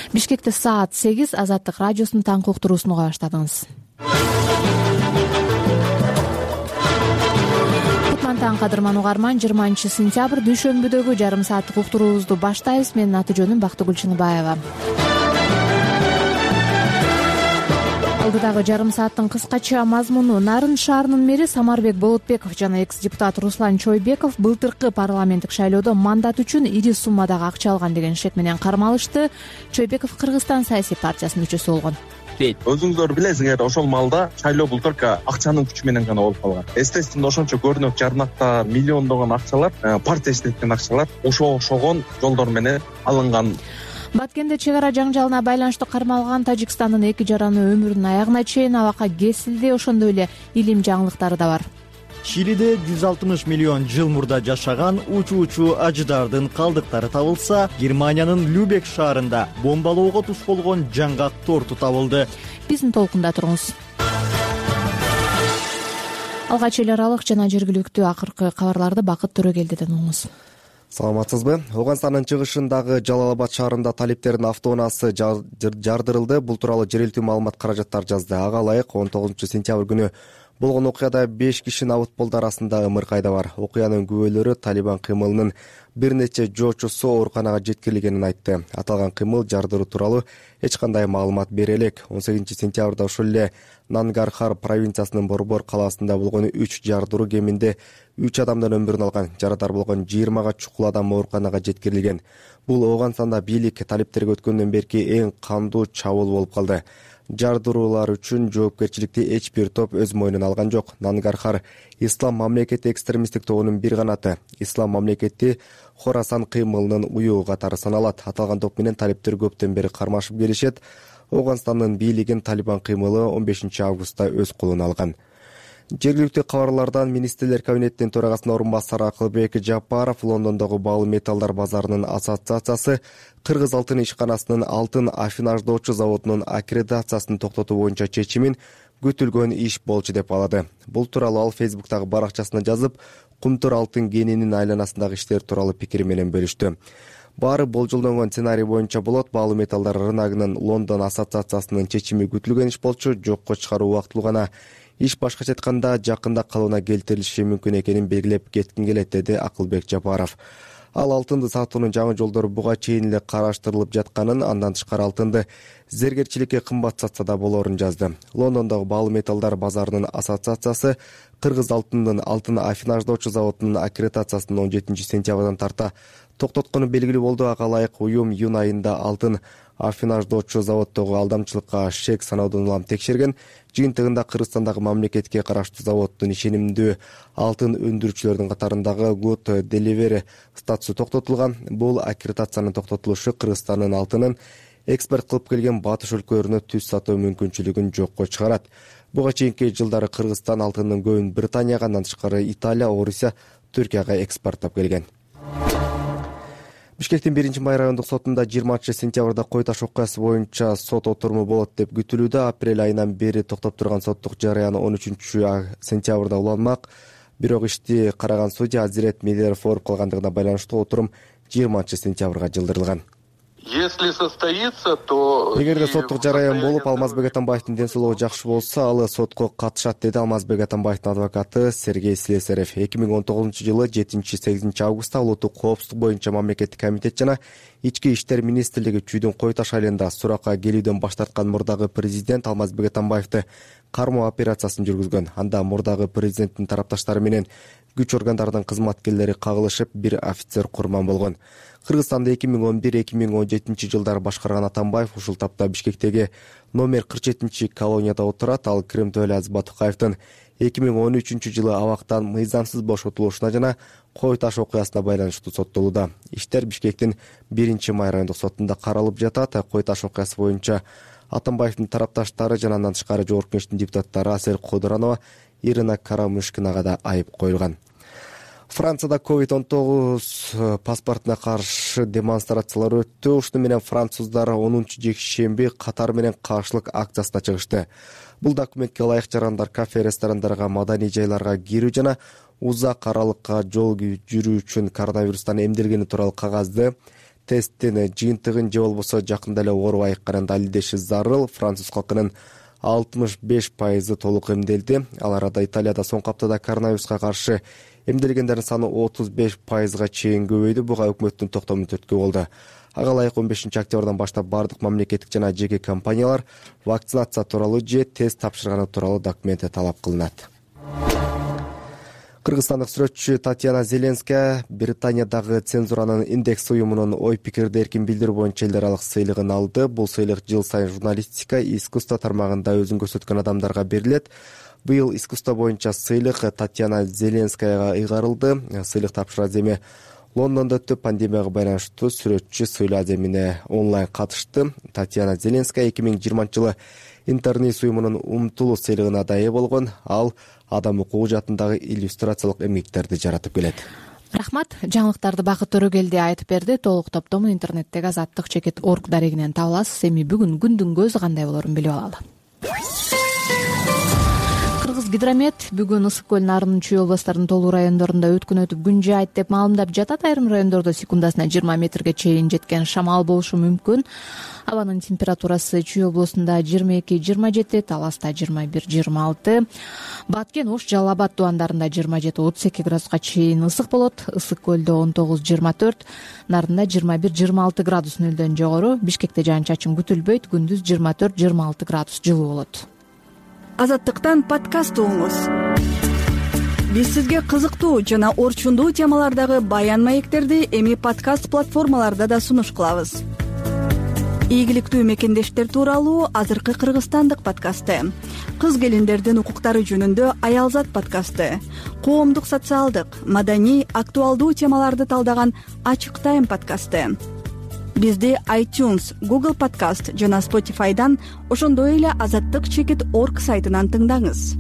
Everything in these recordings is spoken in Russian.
Бишкекте саат 8. Азаттык радиосунун таңкы уктуруусун уга баштадыңыз. Таң кадырман угарман, 20-сентябрь дүйшөмбүдөгү жарым сааттык уктуруубузду баштайбыз. Менин аты жөнүм Бактыгүл Чыныбаева. Алдыдагы жарым сааттын кыскача мазмуну: Нарын шаарынын мэри Самарбек Болотбеков жана экс-депутат Руслан Чойбеков былтыркы парламенттик шайлоодо мандат үчүн ири суммадагы акча алган деген шек менен кармалышты. Чойбеков Кыргызстан саясий партиясынын мүчөсү болгон. Өзүңүздөр билесиңер, ошол маалда шайлоо былтыркы акчанын күчү менен гана болуп калган. Естественно, ошончо көрүнөк жарнактар, миллиондогон акчалар, партия иштеткен акчалар ошогон жолдор менен алынган. Баткенде чек ара жаңжалына байланыштуу кармалган Тажикстандын 2 жараны өмүрүнүн аягына чейин абакка кесилди. Ошондой эле илим жаңылыктары да бар. Чилиде 160 миллион жыл мурда жашаган учуучу ажыдардын калдыктары табылса, Германиянын Любек шаарында бомбалоого туш болгон жаңгак торту табылды. Биздин толкунда туруңуз. Алгач эл аралык жана жергиликтүү акыркы кабарларды Бакыт Төрөгелдиден угуңуз. Саламатсызбы? Ауганстандын чыгышындагы Жалалабад шаарында талиптердин автоунаасы жардырылды. Бул тууралуу жергиликтүү маалымат каражаттар жазды. Ага ылайык 19-сентябрь күнү болгон окуяда 5 киши набыт болду арасында ымыркайда бар. Окуянын күбөлөрү Талибан кыймылынын бир нече жоочусу ооруканага жеткирилгенин айтты. Аталган кыймыл жардыруу тууралуу эч кандай маалымат бере элек. 18-сентябрда ошол эле Нангархар провинциясынын Борбор калаасында болгон 3 жардыруу кеминде 3 адамдын өмүрүн алган. Жарадар болгон 20га чукул адам ооруканага жеткирилген. Бул Ауганстанда бийлик талиптерге өткөндөн берки эң кандуу чабуул болуп калды. Жардыруулар үчүн жоопкерчиликти эч бир топ өз мойнуна алган жок. Нангархар Ислам мамлекети экстремисттик тобунун бир канаты. Ислам мамлекети Хорасан кыймылынын уюу катары саналат. Аталган топ менен талиптер көптөн бери кармашып келишет. Ауганстандын бийлигин Талибан кыймылы 15 августта өз колуна алган. Жергиликтүү кабарлардан министрлер кабинетинин төрагасынын орун басары Акылбек Жапаров Лондондогу баалуу металлдар базарынын ассоциациясы Кыргыз алтын ишканасынын алтын аффинаждоочу заводунун аккредитациясын токтотуу боюнча чечимин күтүлгөн иш болчу деп балады. Бул тууралуу ал Фейсбуктагы баракчасына жазып, кумтур алтын кенинин айланасындагы иштер тууралуу пикири менен бөлүштү. Баары болжолдонгон сценарий боюнча болот. Баалуу металлдар рыногунун Лондон ассоциациясынын чечими күтүлгөн иш болчу. Жокко чыгаруу убактылуу гана. Иш башкача айтканда жакында калыбына келтирилиши мүмкүн экенин белгилеп кетким келет, деди Акылбек Жапаров. Ал алтынды сатуунун жаңы жолдору буга чейин эле караштырылып жатканын, андан тышкары алтынды зергерчиликке кымбат сатса да болорун жазды. Лондондогу баалуу металлдар базарынын ассоциациясы Кыргыз алтындын алтын аффинаждоочу заводунун аккредитациясын 17-сентябрдан тарта токтоткону белгилүү болду. Ага ылайык уюм июнь айында алтын аффинаждоочу заводдогу алдамчылыкка шек саноодон улам текшерген. Жыйынтыгында Кыргызстандагы мамлекетке караштуу заводдун ишенимдүү алтын өндүрүүчүлөрдүн катарындагы Good Delivery статусу токтотулган. Бул аккредитациянын токтотулушу Кыргызстандын алтынын экспорт кылып келген батыш өлкөлөрүнө түз сатуу мүмкүнчүлүгүн жокко чыгарат. Буга чейинки жылдары Кыргызстан алтынын көбүн Британияга, андан тышкары Италия, Орусия, Түркияга экспорттоп келген. Бишкектин 1-Май райондук сотунда 20-сентябрда кой таш окуясы боюнча сот отуруму болот деп күтүлүүдө. Апрель айынан бери токтоп турган соттук жарыян 13-сентябрда уланмак. Бирок ишти караган судья Азирет Медеров ооруп калгандыгына байланыштуу отурум 20-сентябрга жылдырылган. Если состоится, то... Эгерде соттук жараян болуп, Алмазбек Атамбаевдин ден соолугу жакшы болсо, ал сотко катышат, деди Алмазбек Атамбаевдин адвокаты Сергей Слесарев. 2019-жылы 7-8 августта улуттук коопсуздук боюнча мамлекеттик комитет жана Ички иштер министрлиги Чүйдүн Кой Таш айылында суракка келүүдөн баш тарткан мурдагы президент Алмазбек Атамбаевди кармоо операциясын жүргүзгөн. Анда мурдагы президенттин тарапташтары менен күч органдарынын кызматкерлери кагылышып, бир офицер курман болгон. Кыргызстанды 2011-2017 жылдары башкарган Атамбаев ушул тапта Бишкектеги номер 47-колонияда отурат. Ал Кырымтөөлө Азбатукаевдин 2013-жылы абактан мыйзамсыз бошотулушуна жана Кой Таш окуясына байланыштуу соттолууда. Иштер Бишкектин 1-Май райондук сотунда каралып жатат. Кой Таш окуясы боюнча Атамбаевдин тарапташтары жана андан тышкары жогорку кеңештин депутаттары Асел Кодуранова, Ирина Карамышкинага да айып коюлган. Францияда COVID-19 паспортуна каршы демонстрациялар өттү. Ушуну менен француздар 10-жекшемби катар менен каршылык акциясына чыгышты. Бул документке ылайык жарандар кафе, ресторандарга, маданий жайларга кирүү жана узак аралыкка жол жүрүү үчүн коронавирустан эмделгени тууралуу кагазды тесттин жыйынтыгын же болбосо жакында эле ооруп айыкканын далилдеши зарыл. Француз калкынын 65% толук эмделди. Ал арада Италияда соңку аптада коронавируска каршы эмделгендердин саны 35%га чейин көбөйдү. Буга өкмөттүн токтому түрткү болду. Ага ылайык 15 октябрдан баштап бардык мамлекеттик жана жеке компаниялар вакцинация тууралуу же тест тапшырганы тууралуу документ талап кылынат. Кыргызстандык сүрөтчү Татьяна Зеленская Британиядагы цензуранын индекс уюмунун ой пикирди эркин билдирүү боюнча эл аралык сыйлыгын алды. Бул сыйлык жыл сайын журналистика, искусство тармагында өзүн көрсөткөн адамдарга берилет. Быйыл искусство боюнча сыйлык Татьяна Зеленскаяга ыйгарылды. Сыйлык тапшыруу аземи Лондондо өттү. Пандемияга байланыштуу сүрөтчү сыйлоо аземине онлайн катышты. Татьяна Зеленская 2020 жылы Интернис уюмунун умтулуу сыйлыгына да ээ болгон. Ал адам укугу жаатындагы иллюстрациялык эмгектерди жаратып келет. Рахмат. Жаңылыктарды Бакыт Төрөгелди айтып берди. Толук топтому интернеттеги azаттык.org дарегинен таба аласыз. Эми бүгүн күндүн көзү кандай болорун билип алалы. Гидромет бүгүн Ысык көл, Нарын, Чүй областарынын толуу райондорунда өткүн өтүп күн жаайт деп маалымдап жатат. Айрым райондордо секундасына 20 метрге чейин жеткен шамал болушу мүмкүн. Абанын температурасы Чүй областында 22-27, Таласта 21-26, Баткен, Ош, Жалал Абад тубандарында 27-32 градуска чейин ысык болот. Ысык көлдө 19-24, Нарында 21-26 градус нөлдөн жогору. Бишкекте жаан-чачын күтүлбөйт. Күндүз 24-26 градус жылуу болот. Азаттыктан подкаст угуңуз. Биз сизге кызыктуу жана орчундуу темалардагы баян маектерди эми подкаст платформаларда да сунуш кылабыз. Ийгиликтүү мекендештер тууралуу азыркы кыргызстандык подкасты, кыз келиндердин укуктары жөнүндө Аялзат подкасты, коомдук, социалдык, маданий, актуалдуу темаларды талдаган Ачык Тайм подкасты. Бизди iTunes, Google Podcast жана Spotify'дан, ошондой эле azаттык.org сайтынан тыңдаңыз.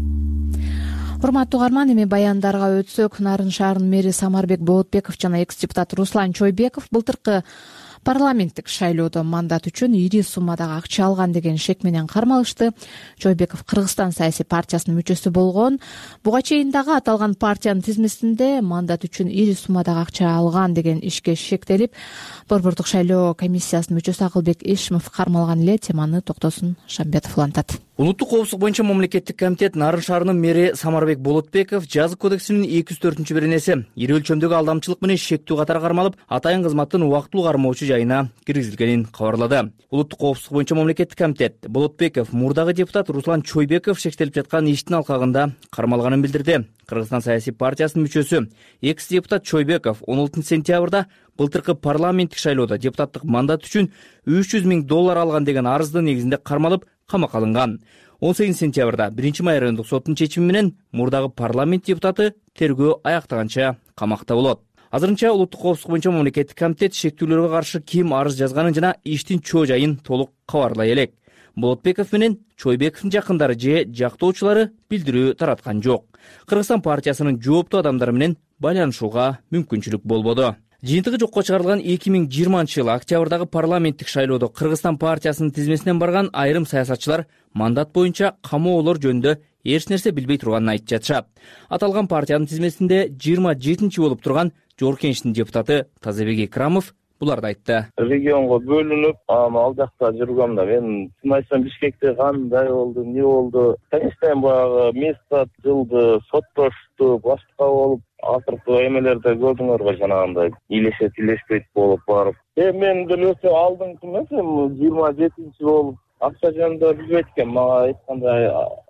Урматтуу угарман, эми баяндарга өтсөк, Нарын шаарынын мэри Самарбек Болотбеков жана экс-депутат Руслан Чойбеков былтыркы парламенттик шайлоодо мандат үчүн ири суммадагы акча алган деген шек менен кармалышты. Чойбеков Кыргызстан саясий партиясынын мүчөсү болгон. Буга чейин дагы аталган партиянын тизмесинде мандат үчүн ири суммадагы акча алган деген ишке шектелип, Борбордук шайлоо комиссиясынын мүчөсү Акылбек Эшимов кармалган эле. Теманы Токтосун Шамбетов улантат. Улуттук коопсуздук боюнча мамлекеттик комитет Нарын шаарынын мэри Самарбек Болотбеков жазык кодексинин 204-беренеси ири өлчөмдөгү алдамчылык менен шектүү катары кармалып, атайын кызматтын убактылуу кармоочу жайына киргизилгенин кабарлады. Улуттук коопсуздук боюнча мамлекеттик комитет Болотбеков мурдагы депутат Руслан Чойбеков шектелип жаткан иштин алкагында кармалганын билдирди. Кыргызстан саясий партиясынын мүчөсү экс-депутат Чойбеков 16 сентябрда былтыркы парламенттик шайлоодо депутаттык мандат үчүн $300 000 алган деген арыздын негизинде кармалып, камакка алынган. 18 сентябрда 1-май райондук соттун чечими менен мурдагы парламент депутаты тергөө аяктаганча камакта болот. Азырынча улуттук коопсуздук боюнча мамлекеттик комитет шектүүлөргө каршы ким арыз жазганын жана иштин чоо жайын толук кабарлай элек. Болотбеков менен Чойбековдун жакындары же жактоочулары билдирүү тараткан жок. Кыргызстан партиясынын жооптуу адамдары менен байланышууга мүмкүнчүлүк болбоду. Жыйынтыгы жокко чыгарылган 2020 жылы октябрдагы парламенттик шайлоодо Кыргызстан партиясынын тизмесинен барган айрым саясатчылар мандат боюнча камоолор жөнүндө эч нерсе билбей турганын айтып жатышат. Аталган партиянын тизмесинде 27-чи болуп турган Жогорку Кеңештин депутаты Тазабек Икрамов буларды айтты. Регионго бөлүнүп, ал жакта жүргөмдө мен чын айтсам Бишкекте кандай болду, эмне болду? Конечно, баягы место жылды, соттошту, башка болуп, азыркы эмелерде көрдүңөрбү, жанагындай илешет болуп барып. Мен делесе алдыңкы эмес, 27-чи болуп акча жөнүндө билбейт экен, мага эч кандай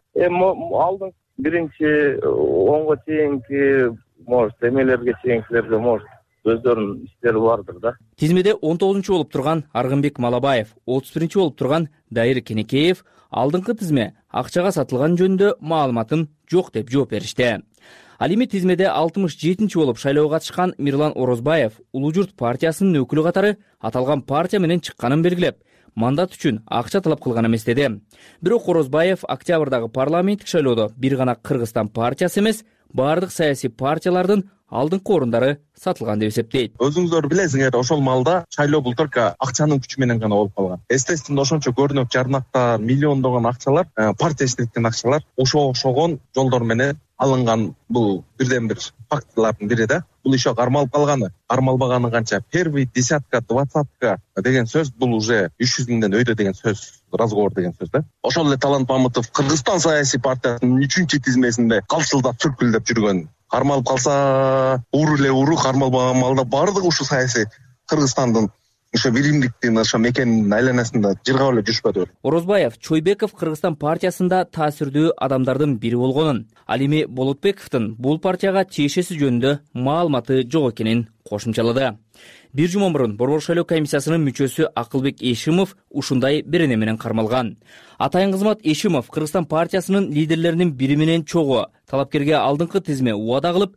алдың биринчи онго чейинки может эмелерге чейинкилерге может өздөрүнүн иштери бардыр да. Тизмеде 19-чу болуп турган Аргынбек Малабаев, 31-чи болуп турган Дайыр Кенекеев алдыңкы тизме акчага сатылган жөнүндө маалыматын жок деп жооп беришти. Ал эми тизмеде 67-чи болуп шайлоого катышкан Мирлан Орозбаев Улуу Журт партиясынын өкүлү катары аталган партия менен чыкканын белгилеп, мандат үчүн акча талап кылган эмес деди. Бирок Орозбаев октябрдагы парламенттик шайлоодо бир гана Кыргызстан партиясы эмес, бардык саясий партиялардын алдыңкы орундары сатылган деп эсептейт. Өзүңүздөр билесиңер, ошол малда шайлоо былтыркы акчанын күчү менен гана болуп калган. Естественно, ошончо көрүнөк жарнактар, миллиондогон акчалар, партия иштеткен акчалар ошого окшогон жолдор менен алынган. Бул бирден бир фактылардын бири да. бул еще кармалып калганы, кармалбаганы канча. Первый десятка, двадцатка деген сөз бул уже 300 миңден өйдө деген сөз, разговор деген сөз да. Ошол эле Талант Мамытов Кыргызстан саясий партиясынын 3-чү тизмесинде калчылдап түркүлдөп жүргөн. Кармалып калса уру эле уру, кармалбаган маалда баардыгы ушу саясий Кыргызстандын ошо биримдиктин ошо мекенинин айланасында жыргап эле жүрүшпөдүбү. Орозбаев Чойбеков Кыргызстан партиясында таасирдүү адамдардын бири болгонун, ал эми Болотбековдун бул партияга тиешеси жөнүндө маалыматы жок экенин кошумчалады. Бир жума мурун Борбор шайлоо комиссиясынын мүчөсү Акылбек Эшимов ушундай берене менен кармалган. Атайын кызмат Эшимов Кыргызстан партиясынын лидерлеринин бири менен чогуу талапкерге алдыңкы тизме убада кылып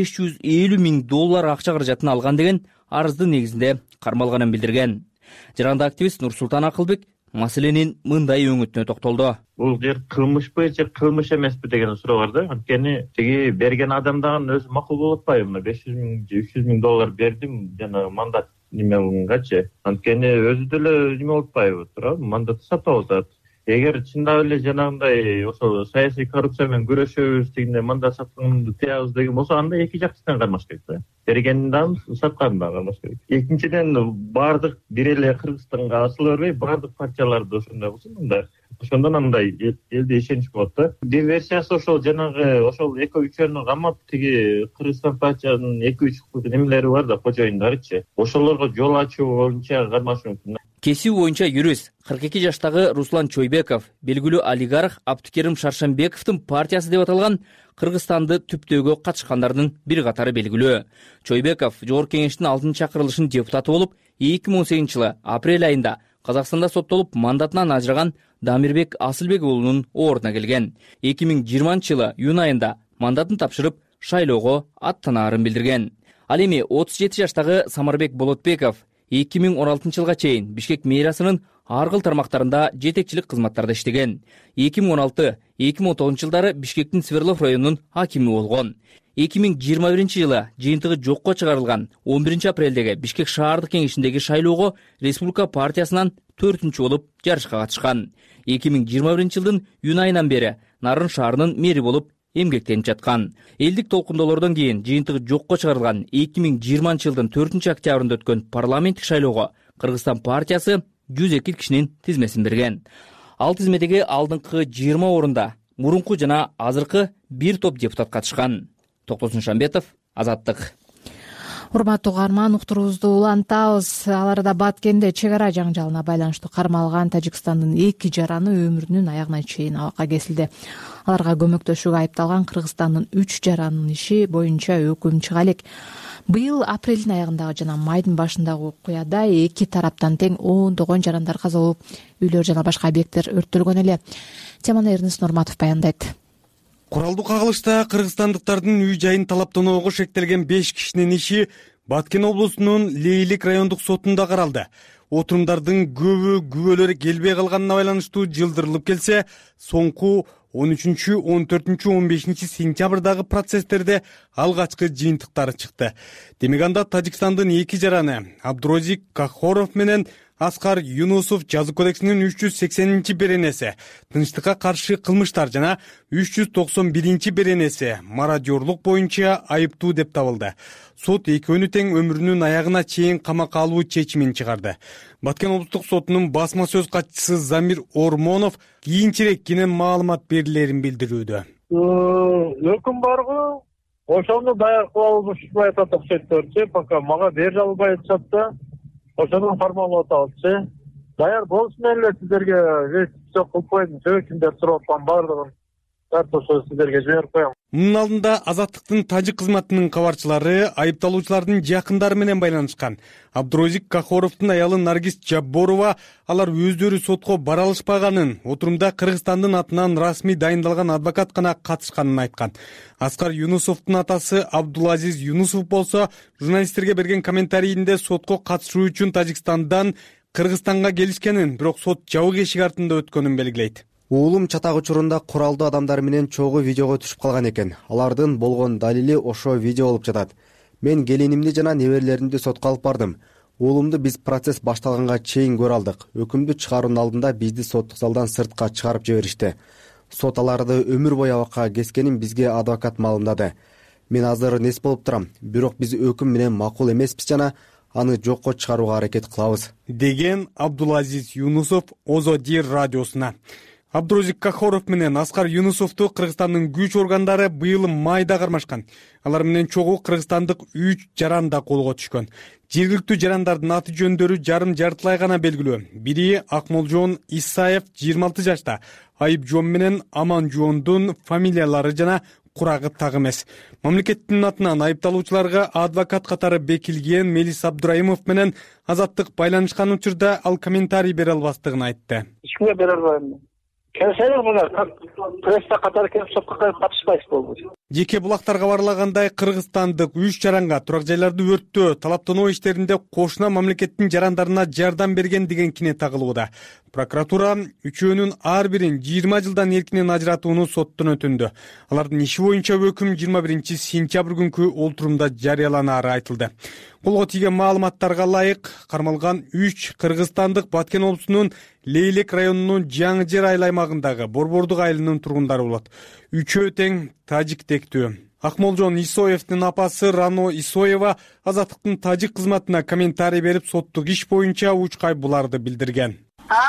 $550 миң акча каражатын алган деген арыздын негизинде кармалганын билдирген. Жаранда активист Нурсултан Акылбек маселенин мындай өңүтүнө токтолду. Бул жер кылмышпы же кылмыш эмеспи деген суроо бар да. Анткени тиги берген адамдагы өзү макул болуп атпайбы? Мына $500 миң же $300 миң бердим жана мандат немегачы. Анткени өзү деле неме болуп атпайбы? Туурабы? Мандатты сатып атат. Эгер чындап эле жанагындай ошол саясий коррупция менен күрөшөбүз дегенде мандат сатканды тыябыз деген болсо, анда эки жактан кармаш керек да. Бергенин да, сатканын да кармаш керек. Экинчиден, баардык бир эле Кыргызстанга асыла бербей, баардык партияларды ошондой кылсын мында. Ошондон андай элде ишенич болот да. Диверсиясы ошол жанагы ошол эко-үчөрүнү камап, тиги Кыргызстан партиянын 2-3 немелери бар да, кожоюндарычы. Ошолорго жол ачуу боюнча кармашы мүмкүн. Кесип боюнча юрист 42 жаштагы Руслан Чойбеков белгилүү олигарх Абдыкерим Шаршанбековдун партиясы деп аталган Кыргызстанды түптөөгө катышкандардын бир катары белгилүү. Чойбеков Жогорку кеңештин 6-чакырылышынын депутаты болуп, 2018 жылы апрель айында Казакстанда соттолуп мандатынан ажыраган Дамирбек Асылбек уулунун ордуна келген. 2020 жылы июнь айында мандатын тапшырып, шайлоого аттанаарын билдирген. Ал эми 37 жаштагы Самарбек Болотбеков 2016 жылга чейин Бишкек мэриасынын ар кыл тармактарында жетекчилик кызматтарда иштеген. 2016-2019 жылдары Бишкектин Сверлов районунун акими болгон. 2021 жылы жыйынтыгы жокко чыгарылган 11 апрелдеги Бишкек шаардык кеңешиндеги шайлоого Республика партиясынан 4-чү болуп жарышка катышкан. 2021 жылдын июнь айынан бери Нарын шаарынын мэри болуп эмгектенип жаткан. Элдик толкундоолордон кийин жыйынтыгы жокко чыгарылган 2020 жылдын 4 октябрында өткөн парламенттик шайлоого Кыргызстан партиясы 102 кишинин тизмесин берген. Ал тизмедеги алдыңкы 20 орунда мурунку жана азыркы бир топ депутат катышкан. Токтосун Шамбетов, Азаттык. Урматтуу угарман, уктуруубузду улантабыз. Ал арада Баткенде чек ара жаңжалына байланыштуу кармалган Тажикстандын 2 жараны өмүрүнүн аягына чейин абакка кесилди. Аларга көмөктөшүүгө айыпталган Кыргызстандын 3 жаранын иши боюнча өкүм чыга элек. Быйыл апрелдин аягындагы жана майдын башындагы окуяда 2 тараптан тең 10 жарандар каза болуп, үйлөр жана башка объекттер өрттөлгөн эле. Теманы Эрнис Нурматов баяндайт. Куралдуу кагылышта кыргызстандыктардын үй жайын талаптоого шектелген 5 кишинин иши Баткен облусунун Лейлик райондук сотунда каралды. Отурумдардын көбү күбөлөр келбей калганына байланыштуу жылдырылып келсе, соңку 13, 14, 15 сентябрдагы процесстерде алгачкы жыйынтыктары чыкты. Демек анда Тажикстандын 2 жараны Абдурозик Кахоров менен Аскар Юнусов жаза кодексинин 380 беренеси тынчтыкка каршы кылмыштар жана 391 беренеси мародёрлук боюнча айыптуу деп табылды. Сот экөөнү тең өмүрүнүн аягына чейин камакка алуу чечимин чыгарды. Баткен облустук сотунун басма сөз катчысы Замир Ормонов кийинчерээк кенен маалымат берилерин билдирүүдө. Өкүм баргы, ошону даяр кылабыз ушундай атат, пока мага бере албай атышат. Ошону формалдап атабыз. Даяр болсун эле сиздерге все кылып коюм. Кимдер сурап аткан баардыгын ошо сиздерге жиберип коем. Мунун алдында Азаттыктын тажик кызматынын кабарчылары айыпталуучулардын жакындары менен байланышкан. Абдурозик Кахоровдун аялы Наргиз Жабборова алар өздөрү сотко бара алышпаганын, отурумда Кыргызстандын атынан расмий дайындалган адвокат гана катышканын айткан. Аскар Юнусовдун атасы Абдулазиз Юнусов болсо журналисттерге берген комментарийинде сотко катышуу үчүн Тажикстандан Кыргызстанга келишкенин, бирок сот жабык эшик артында өткөнүн белгилейт. Уулум чатак учурунда куралдуу адамдар менен чогуу видеого түшүп калган экен. Алардын болгон далили ошо видео болуп жатат. Мен келинимди жана неберелеримди сотко алып бардым. Уулумду биз процесс башталганга чейин көрө алдык. Өкүмдү чыгаруунун алдында бизди соттук залдан сыртка чыгарып жиберишти. Сот аларды өмүр бою абакка кескенин бизге адвокат маалымдады. мен азыр нес болуп турам, бирок биз өкүм менен макул эмеспиз жана аны жокко чыгарууга аракет кылабыз, деген Абдулазиз Юнусов Озодир радиосуна. Абдурозик Кахоров менен Аскар Юнусовду Кыргызстандын күч органдары быйыл майда кармашкан. Алар менен чогуу кыргызстандык 3 жаран да колго түшкөн. Жергиликтүү жарандардын аты жөндөрү жарым-жартылай гана белгилүү. Бири Акмолжон Исаев 26 жашта. Айыпжон менен Аманжондун фамилиялары жана курагы так эмес. Мамлекеттин атынан айыпталуучуларга адвокат катары бекилген Мелис Абдурайымов менен Азаттык байланышкан учурда ал комментарий бере албастыгын айтты. Эч кимге бере албайм. Келсеңер мына пресса катары келип сотко катышпайсыз болду. Жеке булактар кабарлагандай, кыргызстандык 3 жаранга турак жайларды өрттөө, талаптануу иштеринде кошуна мамлекеттин жарандарына жардам берген деген кине тагылууда. Прокуратура үчөөнүн ар бирин 20 жылдан эркинен ажыратууну соттон өтүндү. Алардын иши боюнча өкүм 21 сентябрь күнкү олтурумда жарыяланаары айтылды. Колго тийген маалыматтарга ылайык, кармалган 3 кыргызстандык Баткен облусунун Лейлек районунун Жаңы Жер айыл аймагындагы Борбордук айылынын тургундары болот. Үчөө тең тажик тектүү. Акмолжон Исоевдин апасы Рано Исоева Азаттыктын тажик кызматына комментарий берип, соттук иш боюнча Учкай буларды билдирген.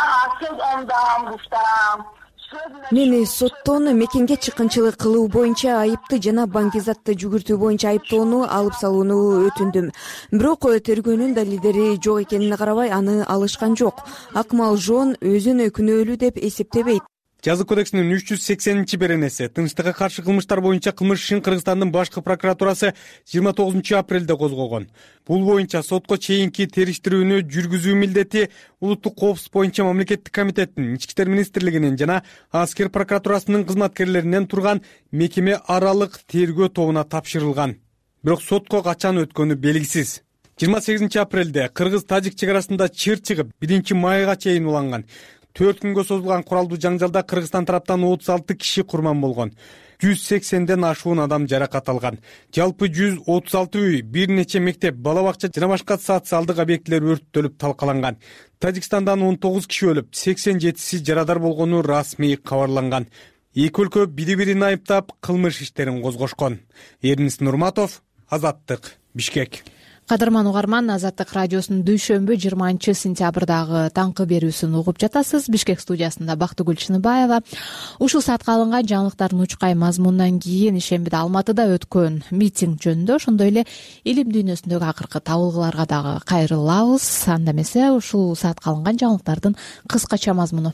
Мени соттон мекенге чыккынчылык кылуу боюнча айыпты жана баңгизатты жүгүртүү боюнча айыптоону алып салууну өтүндүм. Бирок тергөөнүн далилдери жок экенине карабай аны алышкан жок. Акмолжон өзүн күнөөлүү деп эсептебейт. Жаза кодексинин 380-беренеси тынчтыкка каршы кылмыштар боюнча кылмыш ишин Кыргызстандын башкы прокуратурасы 29 апрелде козгогон. Бул боюнча сотко чейинки териштирүүнү жүргүзүү милдети Улуттук коопсуздук боюнча мамлекеттик комитеттин, Ички иштер министрлигинин жана Аскер прокуратурасынын кызматкерлеринен турган мекеме аралык тергөө тобуна тапшырылган. Бирок сотко качан өткөнү белгисиз. 28 апрелде кыргыз-тажик чек арасында чыр чыгып, 1-майга чейин уланган. 4 күнгө созулган куралдуу жаңжалда Кыргызстан тараптан 36 киши курман болгон. 180ден ашуун адам жаракат алган. Жалпы 136 үй, бир нече мектеп, бала бакча жана башка социалдык объектилер өрттөлүп талкаланган. Тажикстандан 19 киши өлүп, 87си жарадар болгону расмий кабарланган. Эки өлкө бири-бирин айыптап, кылмыш иштерин козгошкон. Эрнис Нурматов, Азаттык, Бишкек. Кадырман угарман, Азаттык радиосунун дүйшөмбү 20 сентябрдагы таңкы берүүсүн угуп жатасыз. Бишкек студиясында Бактыгүл Чыныбаева. Ушул саатка алынган жаңылыктардын Учкай мазмунунан кийин ишембиде Алматыда өткөн митинг жөнүндө, ошондой эле илим дүйнөсүндөгү акыркы табылгыларга дагы кайрылабыз. Анда эмесе ушул саатка алынган жаңылыктардын кыскача мазмуну.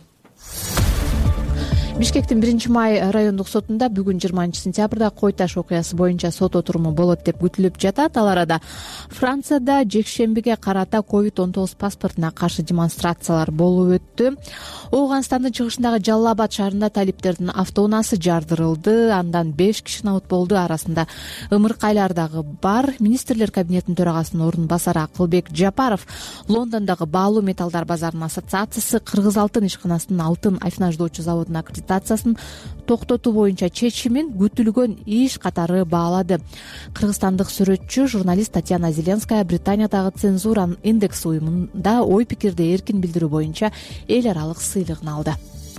Бишкектин 1-май райондук сотунда бүгүн 20 сентябрда кой таш окуясы боюнча сот отуруму болот деп күтүлүп жатат. Ал арада Францияда жекшембиге карата COVID-19 паспортуна каршы демонстрациялар болуп өттү. Ооганстандын чыгышындагы Жалал-Абад шаарында талиптердин автоунаасы жардырылды. Андан 5 киши набыт болду. Арасында ымыркайлар дагы бар. Министрлер кабинетинин төрагасынын ордун басары Акылбек Жапаров Лондондогу баалуу металлдар базарынын ассоциациясы Кыргыз алтын ишканасынын алтын афинаждоочу заводуна аккредитациясын токтотуу боюнча чечимин күтүлгөн иш катары баалады. Кыргызстандык сүрөтчү, журналист Татьяна Зеленская Британиядагы цензура индекс уюмунда ой пикирди эркин билдирүү боюнча эл аралык сыйлыгын алды.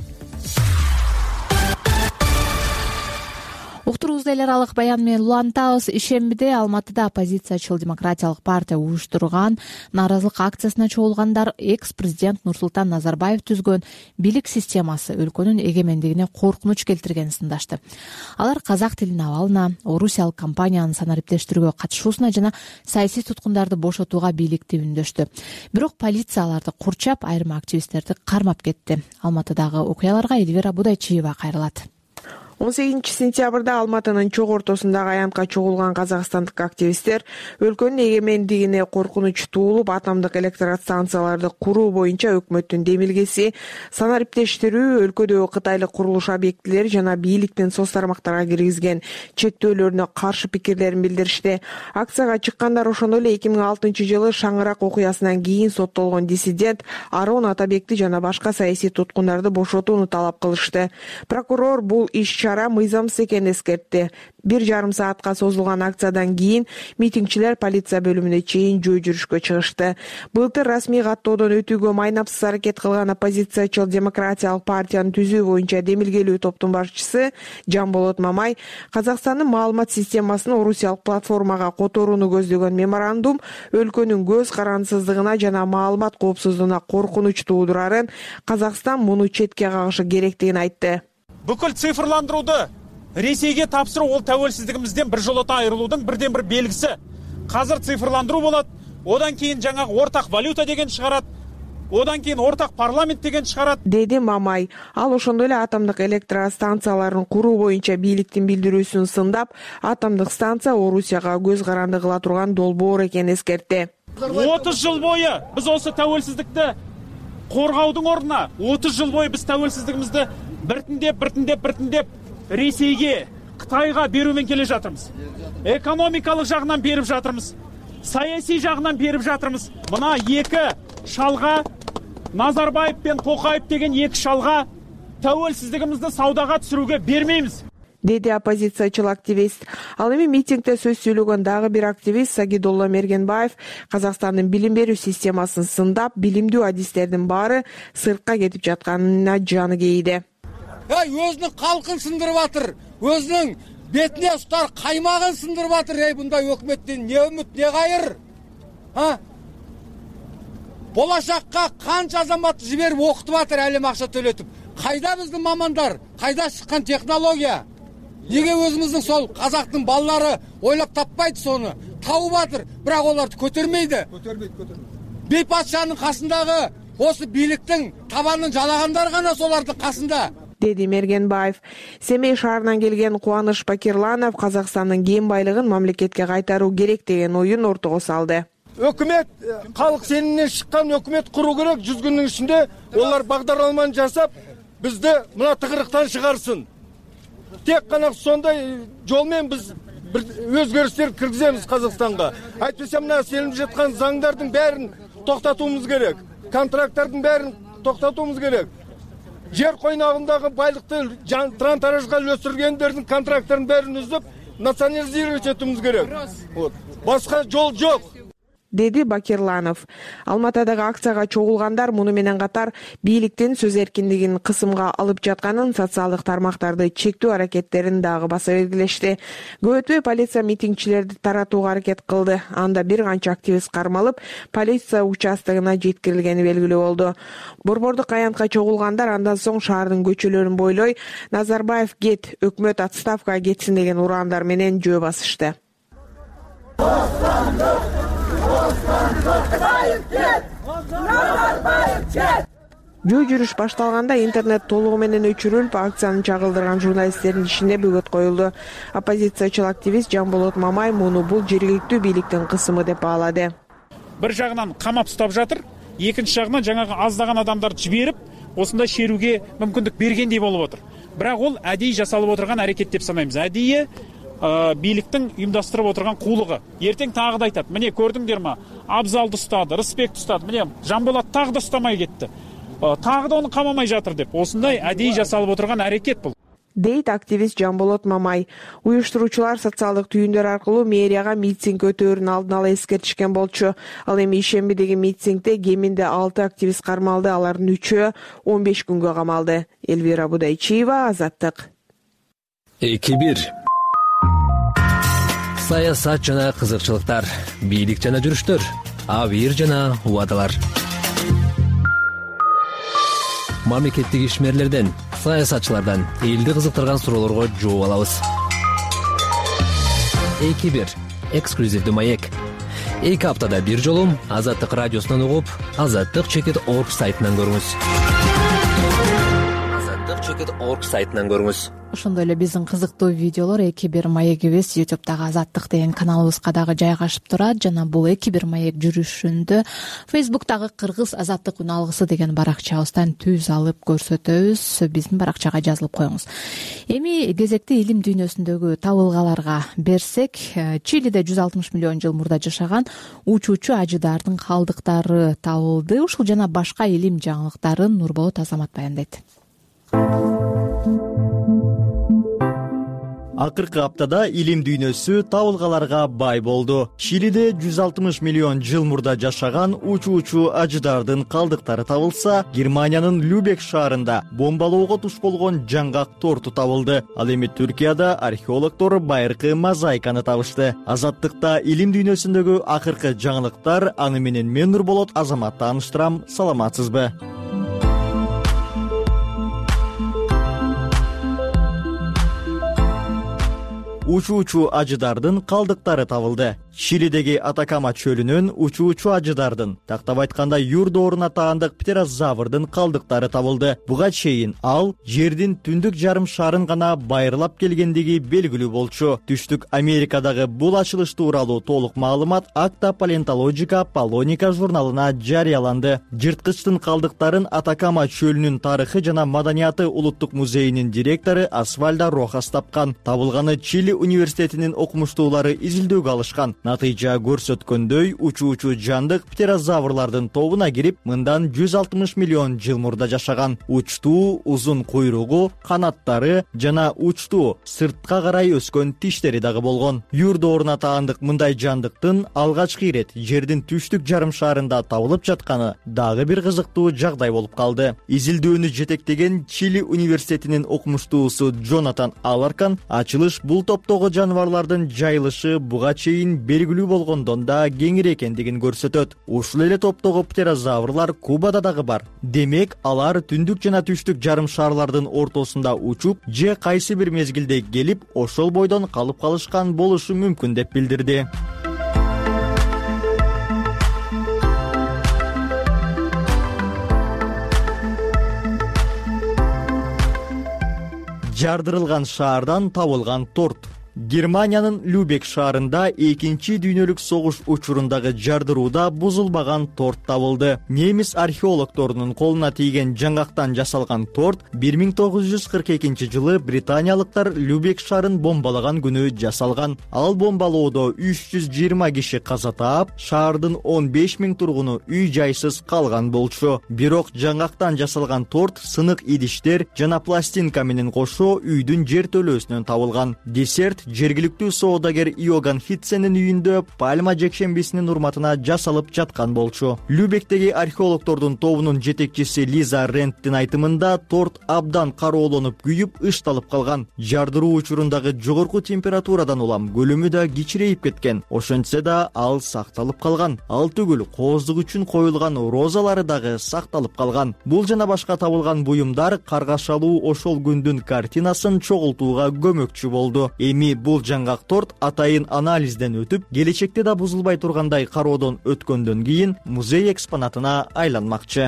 Уктуруубузду эл аралык баян менен улантабыз. Ишембиде Алматыда оппозициячыл Демократиялык партия уюштурган нааразылык акциясына чогулгандар экс-президент Нурсултан Назарбаев түзгөн бийлик системасы өлкөнүн эгемендигине коркунуч келтиргенин сындашты. Алар казак тилин абалына, орусиялык компаниянын санариптештирүүгө катышуусуна жана саясий туткундарды бошотууга бийликти үндөштү. Бирок полиция аларды курчап, айрым активисттерди кармап кетти. Алматыдагы окуяларга Эльвира Будайчиева кайрылат. 18 сентябрда Алматынын чок ортосундагы аянтка чогулган казакстандык активисттер өлкөнүн эгемендигине коркунуч туулуп, атомдук электростанцияларды куруу боюнча өкмөттүн демилгеси, санариптештирүү, өлкөдөгү кытайлык курулуш объектилери жана бийликтин соц тармактарга киргизген чектөөлөрүнө каршы пикирлерин билдиришти. Акцияга чыккандар ошондой эле 2006-жылы Шаңырак окуясынан кийин соттолгон диссидент Арон Атабекти жана башка саясий туткундарды бошотууну талап кылышты. Прокурор бул иш чара мыйзамсыз экенин эскертти. 1,5 саатка созулган акциядан кийин митингчилер полиция бөлүмүнө чейин жөө жүрүшкө чыгышты. Былтыр расмий каттоодон өтүүгө майнапсыз аракет кылган оппозициячыл Демократиялык партияны түзүү боюнча демилгелүү топтун башчысы Жамболот Мамай Казакстандын маалымат системасын орусиялык платформага которууну көздөгөн меморандум өлкөнүн көз карандысыздыгына жана маалымат коопсуздугуна коркунуч туудурарын, Казакстан муну четке кагышы керектигин айтты. Бүкүл цифрландырууду Ресейге тапсыруу ол тәуелсиздигимизден биржолата айрылуудун бирден бир белгиси. Казыр цифрландыруу болот, одан кийин жаңагы ортак валюта деген чыгарат, одан кийин ортак парламент деген чыгарат, деди Мамай. Ал ошондой эле атомдук электростанцияларын куруу боюнча бийликтин билдирүүсүн сындап, атомдук станция Орусияга көз каранды кыла турган долбоор экенин эскертти. 30 жыл бою биз осы тәуелсиздикти коргоодун ордуна 30 жыл бою биз тәуелсиздигимизди биртиндеп Ресейге, Кытайга берүүмен келе жатырмыз. Экономикалык жагынан берип жатырмыз. Саясий жагынан берип жатырмыз. Мына эки шалга, Назарбаев пен Токаев деген эки шалга тәуелсиздигимизди саудага түшүрүүгө бермеймиз, деди оппозициячыл активист. Ал эми митингде сөз сүйлөгөн дагы бир активист Сагидолла Мергенбаев Казакстандын билим берүү системасын сындап, билимдүү адистердин баары сыртка кетип жатканына жаны кейиди. Өзүнүн калкын сындырып атыр, өзүнүн бетине устар каймагын сындырып атыр. Мындай өкмөттөн не үмүт, не кайыр? Болашакка канча азаматты жиберип окутуп атыр, әлем акча төлөтүп. Кайда биздин мамандар? Кайда чыккан технология? Неге өзүмүздүн сол казактын баллары ойлоп таппайт сону? Табып атыр, бирок оларды көтөрмөйдү. Бейпатшанын касындагы осы бийликтин табанын жалагандар гана солардын касында, деди Мергенбаев. Семей шаарынан келген Кубаныч Бакирланов Казакстандын кен байлыгын мамлекетке кайтаруу керек деген оюн ортого салды. Өкмөт, калк сенинен чыккан өкмөт куруу керек, 100 күндүн ичинде олар багдарламаны жасап, бизди мына тыгырыктан чыгарсын. Тек кана сондай жол менен биз өзгөрүштөр киргизебиз Казакстанга. Айтпаса мына сенилип жаткан заңдардын бәрин токтотуумуз керек. Контракттардын бәрин токтотуумуз керек. Жер койногундагы байлыкты тран-таражга өсүргөндөрдүн контракттарын бәрин үзүп, национализировать этүүбүз керек. Башка жол жок, деди Бакирланов. Алматадагы акцияга чогулгандар муну менен катар бийликтин сөз эркиндигин кысымга алып жатканын, социалдык тармактарды чектөө аракеттерин дагы баса белгилешти. Көп өтпөй полиция митингчилерди таратууга аракет кылды. Анда бир канча активист кармалып, полиция участогуна жеткирилгени белгилүү болду. Борбордук аянтка чогулгандар андан соң шаардын көчөлөрүн бойлой Назарбаев кет, өкмөт отставкага кетсин деген ураандар менен жөө басышты. Жөө жүрүш башталганда интернет толугу менен өчүрүлүп, акцияны чагылдырган журналисттердин ишине бөгөт коюлду. Оппозициячыл активист Жамболот Мамай муну бул жергиликтүү бийликтин кысымы деп баалады. Бир жагынан камап уктап жатыр, экинчи жагынан жаңагы аздаган адамдарды жиберип, осундай шерүүгө мүмкүндүк бергендей болуп отур. Бирок ол адий жасалып отурган аракет деп санайбыз. Адий бийликтин уюмдаштырып отурган куулугу. Эртең тагы да айтат. Міне көрдүңдер ма? Абзалды устады, Рысбекти устады. Міне Жамболот тагы да устамай кетти. Тагы да аны камамай жатыр деп. Осундай адий жасалып отурган аракет бул, дейт активист Жамболот Мамай. Уюштуруучулар социалдык түйүндөр аркылуу мэрияга митинг өтөөрүн алдын ала эскертишкен болчу. Ал эми ишембидеги митингде кеминде 6 активист кармалды, алардын 3-өө 15 күнгө камалды. Элвира Будайчиева, Азаттык. 2-1. Саясат жана кызыкчылыктар, бийлик жана жүрүштөр, абийир жана убадалар. Мамлекеттик ишмерлерден, саясатчылардан элди кызыктырган суроолорго жооп алабыз. 2-1. Эксклюзивдүү маек. 2 аптада бир жолу Азаттык радиосунан угуп, azattik.org сайтынан көрүңүз. azattik.org сайтынан көрүңүз. Ошондой эле биздин кызыктуу видеолор 2-1 маегибиз YouTube'дагы Азаттык деген каналыбызга дагы жайгашып турат жана бул 2-1 маек жүрүшүндө Facebook'тагы Кыргыз Азаттык үн алгысы деген баракчабыздан түз алып көрсөтөбүз. Биздин баракчага жазылып коюңуз. Эми кезекти илим дүйнөсүндөгү табылгаларга берсек, Чилиде 160 миллион жыл мурда жашаган учуучу ажыдардын калдыктары табылды. Ушул жана башка илим жаңылыктарын Нурболот Азамат баяндайт. Акыркы аптада илим дүйнөсү табылгаларга бай болду. Чилиде 160 миллион жыл мурда жашаган учуучу ажыдардын калдыктары табылса, Германиянын Любек шаарында бомбалоого туш болгон жаңгак торту табылды. Ал эми Түркияда археологдор байыркы мозаиканы табышты. Азаттыкта илим дүйнөсүндөгү акыркы жаңылыктар, аны менен мен Нурболот Азамат тааныштырам. Саламатсызбы? Учуучу ажыдардын калдыктары табылды. Чилидеги Атакама чөлүнөн учуучу ажыдардын, тактап айтканда юр дооруна таандык птерозаврдын калдыктары табылды. Буга чейин ал жердин түндүк жарым шарын гана байырлап келгендиги белгилүү болчу. Түштүк Америкадагы бул ачылыш тууралуу толук маалымат Acta Paleontologica Polonica журналына жарыяланды. Жырткычтын калдыктарын Атакама чөлүнүн тарыхы жана маданияты улуттук музейинин директору Асвальдо Рохас тапкан. Табылганы Чили университетинин окумуштуулары изилдөөгө алышкан. Натыйжа көрсөткөндөй, учуучу жандык птерозаврлардын тобуна кирип, мындан 160 миллион жыл мурда жашаган. Учтуу, узун куйругу, канаттары жана учтуу, сыртка карай өскөн тиштери дагы болгон. Юр дооруна таандык мындай жандыктын алгачкы ирет жердин түштүк жарым шарында табылып жатканы дагы бир кызыктуу жагдай болуп калды. Изилдөөнү жетектеген Чили университетинин окумуштуусу Джонатан Аларкан ачылыш бул топтогу жаныбарлардын жайылышы буга чейин белгилүү болгондон да кеңири экендигин көрсөтөт. Ушул эле топтогу птерозаврлар Кубада дагы бар. Демек, алар түндүк жана түштүк жарым шарлардын ортосунда учуп, же кайсы бир мезгилде келип, ошол бойдон калып калышкан болушу мүмкүн деп билдирди. Жардырылган шаардан табылган торт. Германиянын Любек шаарында 2-чи дүйнөлүк согуш учурундагы жардырууда бузулбаган торт табылды. Немис археологдорунун колуна тийген жаңгактан жасалган торт 1942 жылы британиялыктар Любек шаарын бомбалаган күнү жасалган. Ал бомбалоодо 320 киши каза таап, шаардын 15 000 тургуну үй жайсыз калган болчу. Бирок жаңгактан жасалган торт сынык идиштер жана пластинка менен кошо үйдүн жертөлөөсүнөн табылган. Десерт жергиликтүү соодагер Иоган Хитсенин үйүндө Пальма жекшембисинин урматына жасалып жаткан болчу. Любектеги археологдордун тобунун жетекчиси Лиза Ренттин айтымында торт абдан кароолонуп күйүп ышталып калган. Жардыруу учурундагы жогорку температурадан улам көлөмү да кичирейип кеткен. Ошентсе да ал сакталып калган. Ал түгүл, кооздук үчүн коюлган розалары дагы сакталып калган. Бул жана башка табылган буюмдар каргашалуу ошол күндүн картинасын чогултууга көмөкчү болду. Эми бул жаңгак торт атайын анализден өтүп, келечекте да бузулбай тургандай кароодон өткөндөн кийин музей экспонатына айланмакчы.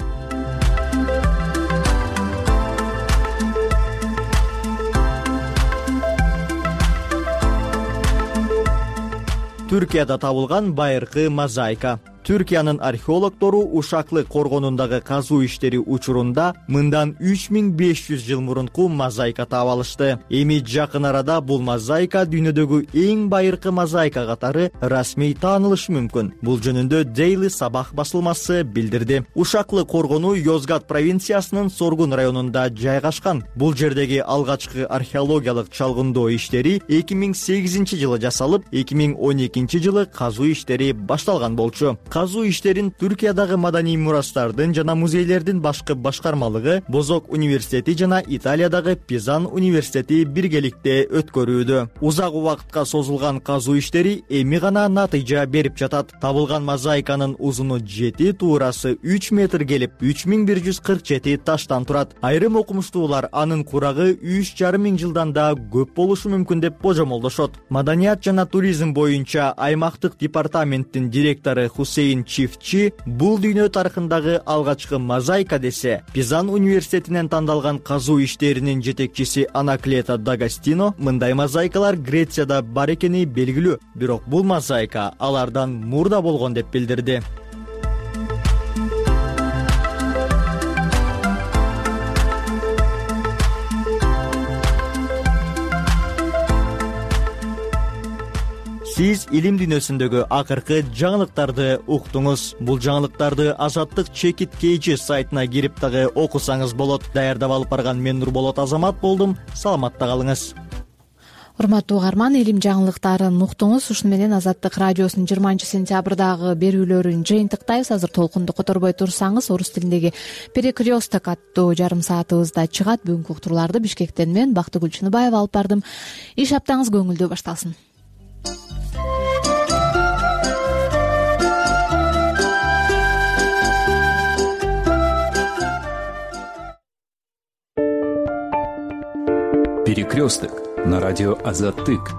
Түркияда табылган байыркы мозаика. Түркиянын археологдору Ушаклы коргонундагы казуу иштери учурунда мындан 3500 жыл мурунку мозаика таап алышты. Эми жакын арада бул мозаика дүйнөдөгү эң байыркы мозаика катары расмий таанылышы мүмкүн. Бул жөнүндө Daily Sabah басылмасы билдирди. Ушаклы коргону Йозгат провинциясынын Соргун районунда жайгашкан. Бул жердеги алгачкы археологиялык чалгындоо иштери 2008 жылы жасалып, 2012 жылы казуу иштери башталган болчу. Казуу иштерин Түркиядагы маданий мурастардын жана музейлердин башкы башкармалыгы, Бозок университети жана Италиядагы Пизан университети биргеликте өткөрүүдө. Узак убакытка созулган казуу иштери эми гана натыйжа берип жатат. Табылган мозаиканын узуну 7, туурасы 3 метр келип, 3147 таштан турат. Айрым окумуштуулар анын курагы 3,5 жылдан да көп болушу мүмкүн деп божомолдошот. Маданият жана туризм боюнча аймактык департаменттин директору Хусейн Чифчи бул дүйнө тарыхындагы алгачкы мозаика десе, Пизан университетинен тандалган казуу иштеринин жетекчиси Анаклета Дагастино мындай мозаикалар Грецияда бар экени белгилүү, бирок бул мозаика алардан мурда болгон деп билдирди. Сиз илим дүйнөсүндөгү акыркы жаңылыктарды уктуңуз. Бул жаңылыктарды Азаттык чекит KG сайтына кирип дагы окусаңыз болот. Даярдап алып барган мен Нурболот Азамат болдум. Саламатта калыңыз. урматтуу угарман, илим жаңылыктарын уктуңуз. Ушуну менен Азаттык радиосунун 20-сентябрдагы берүүлөрүн жыйынтыктайбыз. Азыр толкунду которбой турсаңыз, орус тилиндеги перекресток аттуу жарым саатыбызда чыгат. Бүгүнкү уктурууларды Бишкектен мен Бактыгүл Чыныбаева алып бардым. Иш аптаңыз көңүлдүү башталсын. Перекресток на радио Азаттык.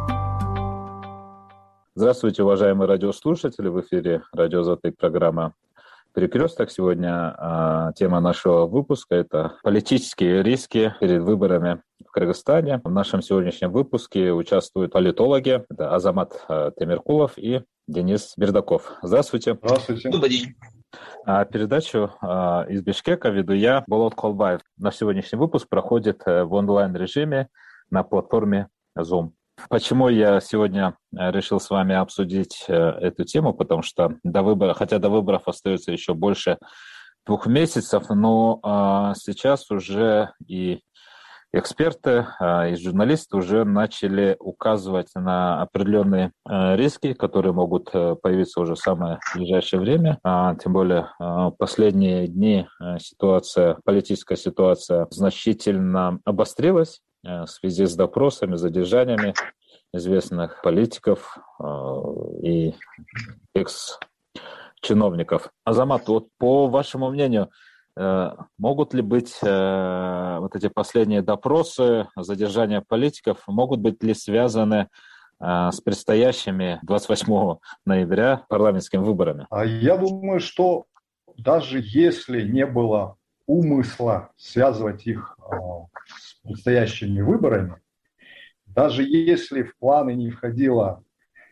Здравствуйте, уважаемые радиослушатели. В эфире радио Азаттык, программа «Перекресток». Сегодня тема нашего выпуска – это политические риски перед выборами в Кыргызстане. В нашем сегодняшнем выпуске участвуют политологи. Это Азамат Темиркулов и Денис Бердаков. Здравствуйте. Здравствуйте. Добрый день. Передачу из Бишкека веду я, Болот Колбаев. Наш сегодняшний выпуск проходит в онлайн-режиме на платформе Zoom. Почему я сегодня решил с вами обсудить эту тему? Потому что хотя до выборов остается еще больше 2 месяцев, но сейчас уже и эксперты, и журналисты уже начали указывать на определенные риски, которые могут появиться уже в самое ближайшее время. Тем более в последние дни политическая ситуация значительно обострилась в связи с допросами, задержаниями известных политиков и экс-чиновников. Азамат, вот по вашему мнению, могут ли быть вот эти последние допросы, задержания политиков, могут быть ли связаны с предстоящими 28 ноября парламентскими выборами? Я думаю, что даже если не было умысла связывать их с предстоящими выборами, даже если в планы не входило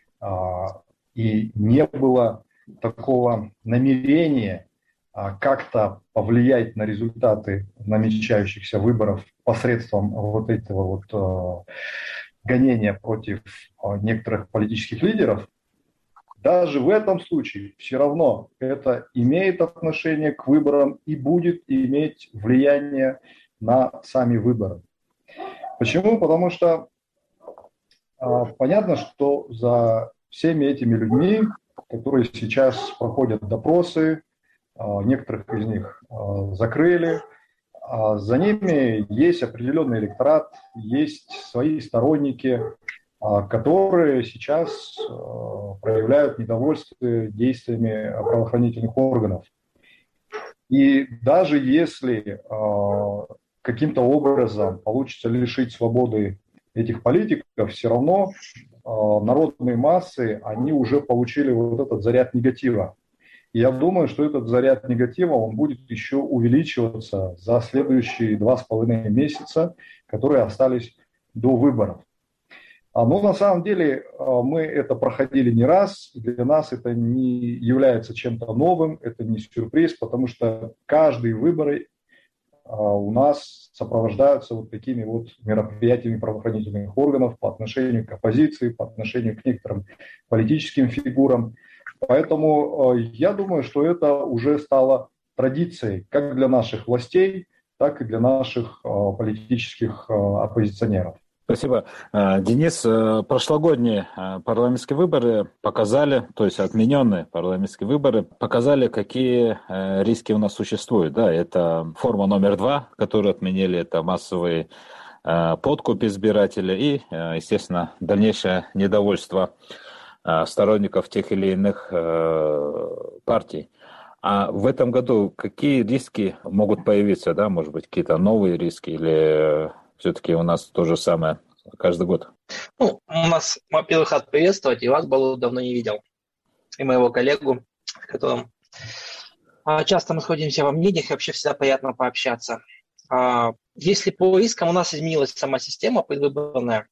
и не было такого намерения как-то повлиять на результаты намечающихся выборов посредством вот этого вот гонения против некоторых политических лидеров, даже в этом случае все равно это имеет отношение к выборам и будет иметь влияние на сами выборы. Почему? Потому что понятно, что за всеми этими людьми, которые сейчас проходят допросы, некоторых из них закрыли, за ними есть определенный электорат, есть свои сторонники, которые сейчас проявляют недовольство действиями правоохранительных органов. И даже если каким-то образом получится лишить свободы этих политиков, все равно народные массы, они уже получили вот этот заряд негатива. И я думаю, что этот заряд негатива, он будет еще увеличиваться за следующие 2,5 месяца, которые остались до выборов. Но на самом деле мы это проходили не раз, для нас это не является чем-то новым, это не сюрприз, потому что каждые выборы у нас сопровождаются вот такими вот мероприятиями правоохранительных органов по отношению к оппозиции, по отношению к некоторым политическим фигурам. Поэтому я думаю, что это уже стало традицией как для наших властей, так и для наших политических оппозиционеров. Спасибо. Денис, прошлогодние парламентские выборы показали, то есть отмененные парламентские выборы, показали, какие риски у нас существуют. Да, это форма номер 2, которую отменили, это массовый подкуп избирателей и, естественно, дальнейшее недовольство сторонников тех или иных партий. А в этом году какие риски могут появиться? Да? Может быть, какие-то новые риски или все-таки у нас то же самое каждый год? У нас, во-первых, рад приветствовать, и вас, Балу, давно не видел. И моего коллегу, с которым часто мы сходимся во мнениях, и вообще всегда приятно пообщаться. Если по рискам у нас изменилась сама система предвыборная,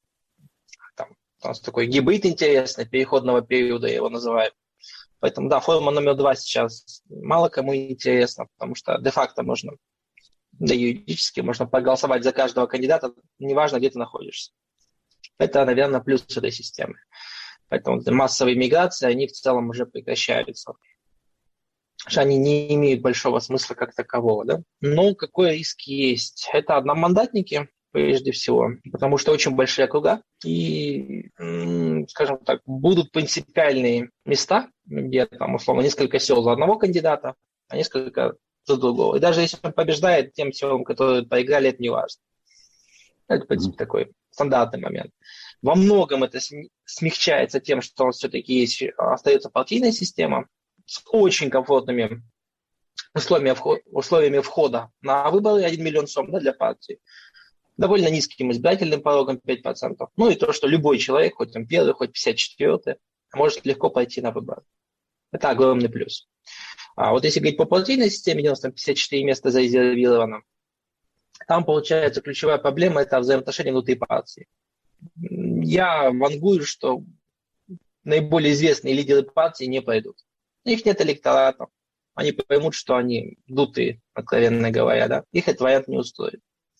у нас такой гибрид интересный, переходного периода, я его называю. Поэтому, да, форма номер 2 сейчас мало кому интересна, потому что де-факто можно, да юридически можно проголосовать за каждого кандидата, неважно, где ты находишься. Это, наверное, плюс этой системы. Поэтому массовые миграции, они в целом уже прекращаются. Потому что они не имеют большого смысла как такового. Да? Но какой риск есть? Это одномандатники, прежде всего, потому что очень большие округа, и, скажем так, будут принципиальные места, где там, условно, несколько сел за одного кандидата, а несколько за другого. И даже если он побеждает, тем селам, которые проиграли, это не важно. Это, в принципе, такой стандартный момент. Во многом это смягчается тем, что у нас все-таки остается партийная система с очень комфортными условиями входа на выборы, 1 миллион сом, да, для партии, довольно низким избирательным порогом 5%. Ну и то, что любой человек, хоть он первый, хоть 54-й, может легко пойти на выборы. Это огромный плюс. А вот если говорить по партийной системе, где у нас там 54 места зарезервировано, там, получается, ключевая проблема – это взаимоотношения внутри партии. Я вангую, что наиболее известные лидеры партии не пойдут. У них нет электората. Они поймут, что они дутые, откровенно говоря. Да? Их этот вариант не устроит.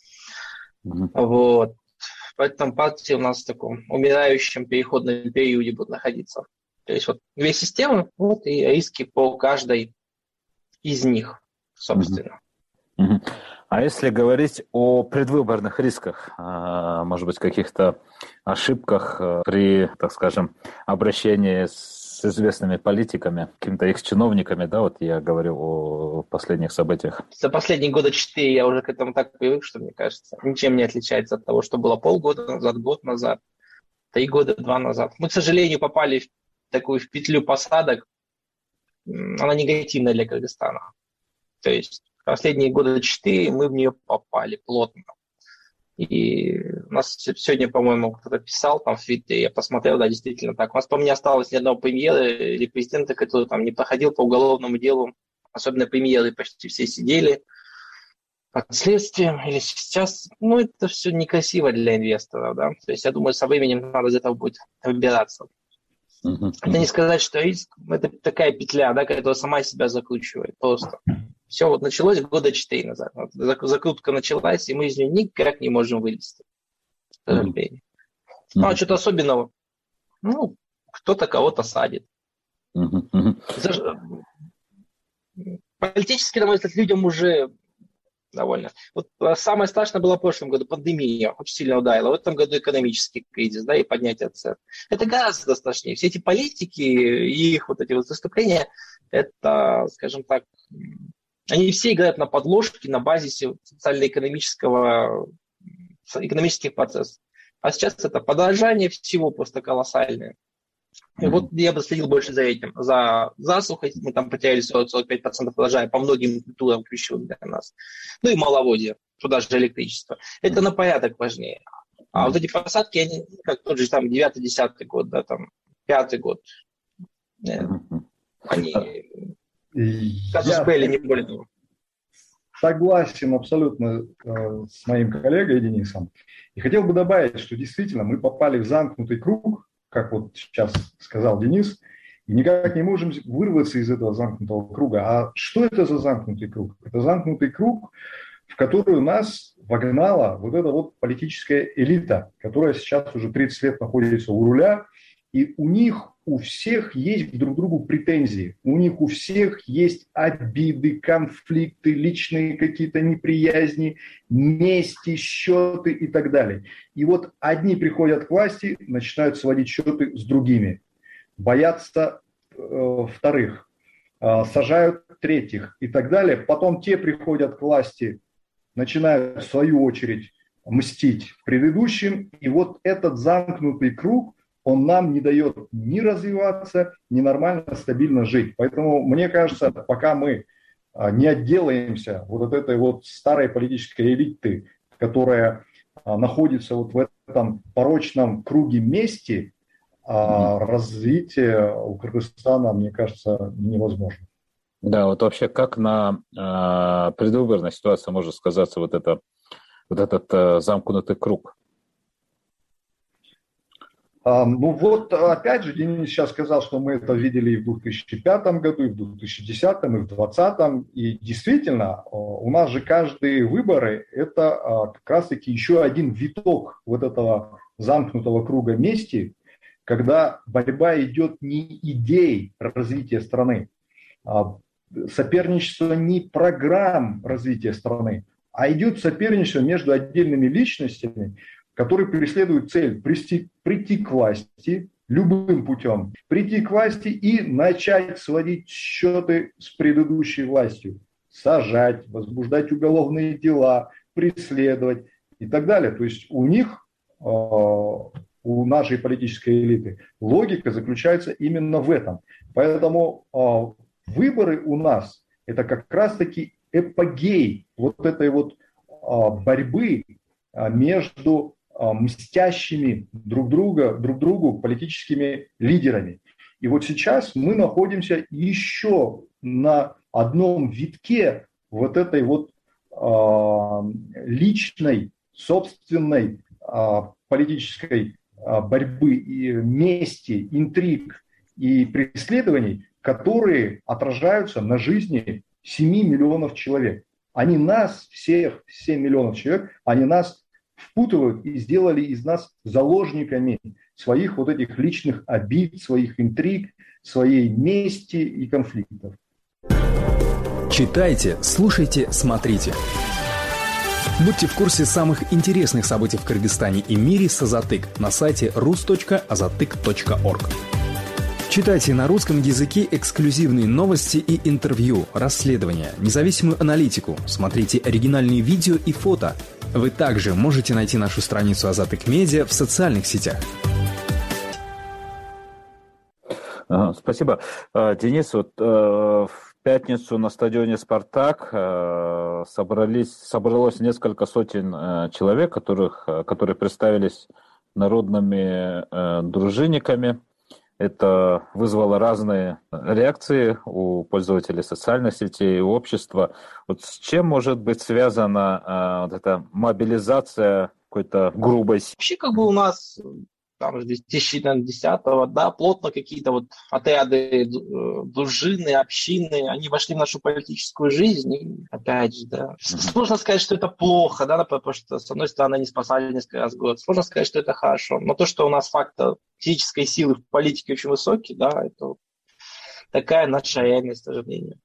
Вот. Поэтому партии у нас в таком умирающем переходном периоде будут находиться. То есть вот две системы, вот, и риски по каждой из них, собственно. А если говорить о предвыборных рисках, может быть, каких-то ошибках при, так скажем, обращении с известными политиками, какими-то экс-чиновниками, да, вот я говорю о последних событиях. За последние года 4 я уже к этому так привык, что, мне кажется, ничем не отличается от того, что было полгода назад, год назад, 3 года, 2 назад. Мы, к сожалению, попали в такую петлю посадок, она негативная для Кыргызстана. То есть последние года 4 мы в нее попали плотно. И у нас сегодня, по-моему, кто-то писал там в Твиттере, я посмотрел, да, действительно так. У нас, по-моему, не осталось ни одного премьера или президента, который там не проходил по уголовному делу. Особенно премьеры почти все сидели под следствием. Или сейчас, ну, это все некрасиво для инвесторов, да. То есть я думаю, со временем надо из этого будет выбираться. Это не сказать, что риск, это такая петля, да, которая сама себя закручивает просто. Все вот началось года 4 назад. Вот закрутка началась, и мы из нее никак не можем вылезти. К сожалению. Ну, а что-то особенного. Ну, кто-то кого-то садит. Политически, на мой взгляд, людям уже довольно. Вот самое страшное было в прошлом году. Пандемия очень сильно ударила. В этом году экономический кризис, да, и поднятие цен. Это гораздо страшнее. Все эти политики и их вот эти вот выступления, это, скажем так, они все играют на подложке, на базисе социально-экономических процессов. А сейчас это подорожание всего просто колоссальное. И вот я бы следил больше за этим. За засухой мы там потеряли 40-45% урожая по многим культурам ключевым для нас. Ну и маловодье, туда же электричество. Это на порядок важнее. А вот эти посадки, они, как тот же там 9-10 год, да, там 5-й год, они... Я не более того. Согласен абсолютно с моим коллегой Денисом. И хотел бы добавить, что действительно мы попали в замкнутый круг, как вот сейчас сказал Денис, и никак не можем вырваться из этого замкнутого круга. А что это за замкнутый круг? Это замкнутый круг, в который нас вогнала вот эта вот политическая элита, которая сейчас уже 30 лет находится у руля, и у них у всех есть друг к другу претензии, у них у всех есть обиды, конфликты, личные какие-то неприязни, мести, счеты и так далее. И вот одни приходят к власти, начинают сводить счеты с другими, боятся вторых, сажают третьих и так далее. Потом те приходят к власти, начинают в свою очередь мстить предыдущим. И вот этот замкнутый круг, он нам не дает ни развиваться, ни нормально, стабильно жить. Поэтому, мне кажется, пока мы не отделаемся вот от этой вот старой политической элиты, которая находится вот в этом порочном круге мести, развитие у Кыргызстана, мне кажется, невозможно. Да, вот вообще как на предвыборной ситуации может сказаться вот этот замкнутый круг? Ну вот, опять же, Денис сейчас сказал, что мы это видели и в 2005 году, и в 2010, и в 2020. И действительно, у нас же каждые выборы – это как раз-таки еще один виток вот этого замкнутого круга мести, когда борьба идет не идей развития страны, соперничество не программ развития страны, а идет соперничество между отдельными личностями, которые преследуют цель прийти к власти любым путем, прийти к власти и начать сводить счеты с предыдущей властью, сажать, возбуждать уголовные дела, преследовать и так далее. То есть у них, у нашей политической элиты, логика заключается именно в этом. Поэтому выборы у нас – это как раз-таки эпогей вот этой вот борьбы между мстящими друг другу политическими лидерами. И вот сейчас мы находимся еще на одном витке вот этой вот личной, собственной политической борьбы, и мести, интриг и преследований, которые отражаются на жизни 7 миллионов человек. Они нас, всех 7 миллионов человек, они нас впутывают и сделали из нас заложниками своих вот этих личных обид, своих интриг, своей мести и конфликтов. Читайте, слушайте, смотрите. Будьте в курсе самых интересных событий в Кыргызстане и мире с Азатык на сайте rus.azatyk.org. Читайте на русском языке эксклюзивные новости и интервью, расследования, независимую аналитику, смотрите оригинальные видео и фото. Вы также можете найти нашу страницу Азатык Медиа в социальных сетях. Спасибо. Денис, вот в пятницу на стадионе «Спартак» собралось несколько сотен человек, которые представились народными дружинниками. Это вызвало разные реакции у пользователей социальных сетей, у общества. Вот с чем может быть связана вот эта мобилизация какой-то грубой силы? Вообще, у нас там, с 2010-го, да, плотно какие-то вот отряды, дружины, общины, они вошли в нашу политическую жизнь. И, опять же, да, сложно сказать, что это плохо, да, потому что, с одной стороны, они спасали несколько раз в год. Сложно сказать, что это хорошо. Но то, что у нас фактор физической силы в политике очень высокий, да, это такая наша реальность, к сожалению.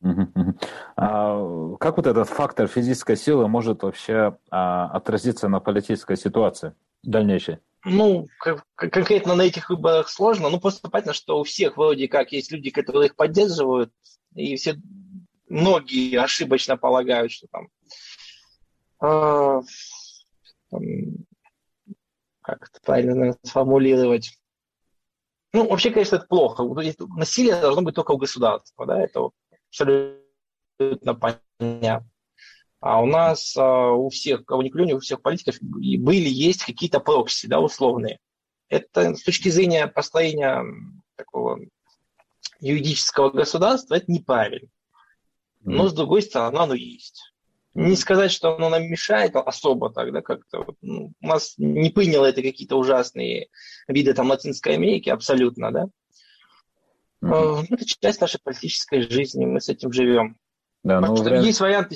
А как вот этот фактор физической силы может вообще отразиться на политической ситуации дальнейшей? Конкретно на этих выборах сложно. Просто понятно, что у всех вроде как есть люди, которые их поддерживают, и многие ошибочно полагают, что как это правильно сформулировать. Вообще, конечно, это плохо. Насилие должно быть только у государства, да, это абсолютно понятно. А у нас, у всех, кого ни клюнь, у всех политиков есть какие-то прокси, да, условные. Это с точки зрения построения такого юридического государства, это неправильно. Но, с другой стороны, оно есть. Не сказать, что оно нам мешает особо так, да, как-то. У нас не приняло это какие-то ужасные виды Латинской Америки, абсолютно, да. Это часть нашей политической жизни, мы с этим живем. Да, есть варианты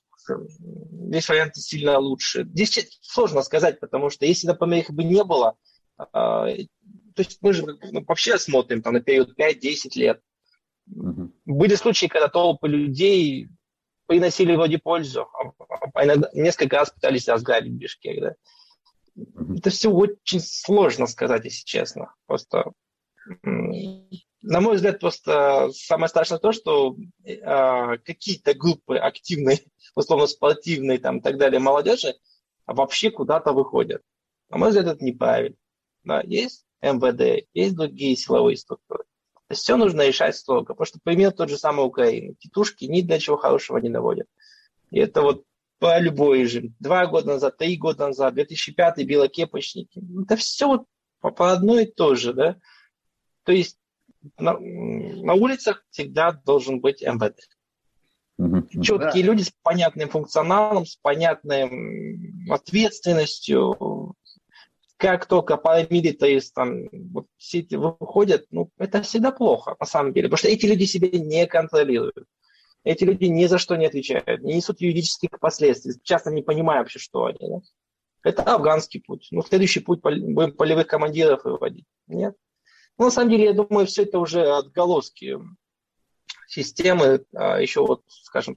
сильно лучше. Здесь сложно сказать, потому что если, например, их бы не было, то есть мы же вообще смотрим на период 5-10 лет. Были случаи, когда толпы людей приносили вроде пользу, а иногда несколько раз пытались разграбить Бишкек. Да? Это все очень сложно сказать, если честно. Просто, на мой взгляд, просто самое страшное то, что какие-то группы активной, условно спортивной и так далее молодежи вообще куда-то выходят. На мой взгляд, это неправильно. Да, есть МВД, есть другие силовые структуры. То есть все нужно решать строго, потому что пример тот же самый Украины. Тетушки ни для чего хорошего не доводят. И это вот по любой режим. 2 года назад, 3 года назад, 2005 белокепочники. Это все вот по одно и то же, да. То есть на улицах всегда должен быть МВД. Четкие люди с понятным функционалом, с понятной ответственностью. Как только парамилитарист все эти выходят, это всегда плохо, на самом деле. Потому что эти люди себя не контролируют. Эти люди ни за что не отвечают, не несут юридических последствий, часто не понимая вообще, что они. Да? Это афганский путь. Следующий путь будем полевых командиров выводить. Нет. На самом деле, я думаю, все это уже отголоски системы, еще скажем так,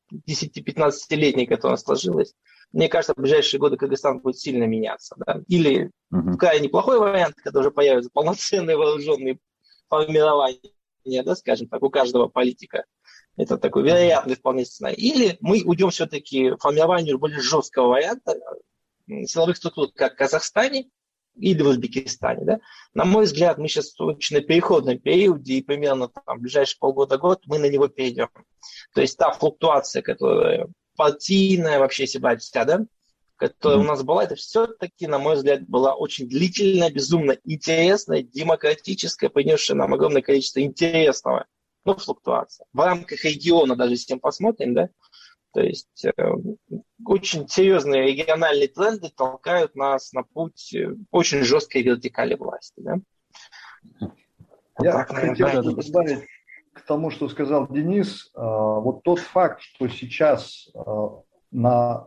10-15-летней, которая сложилась, мне кажется, в ближайшие годы Кыргызстан будет сильно меняться. Да? Или крайне плохой вариант, когда уже появятся полноценные вооруженные формирования, да, скажем так, у каждого политика. Это такой вероятный вполне сценарий. Или мы уйдем все-таки к формированию более жесткого варианта силовых структур, как в Казахстане или в Узбекистане. Да? На мой взгляд, мы сейчас очень на переходном периоде, и примерно в ближайшие полгода-год мы на него перейдем. То есть та флуктуация, которая партийная, вообще если брать вся, да, которая у нас была, это все-таки, на мой взгляд, была очень длительная, безумно интересная, демократическая, принесшая нам огромное количество интересного, флуктуация. В рамках региона, даже если мы посмотрим, да, то есть очень серьезные региональные тренды толкают нас на путь очень жесткой вертикали власти. Да? Я хотел добавить к тому, что сказал Денис. Вот тот факт, что сейчас на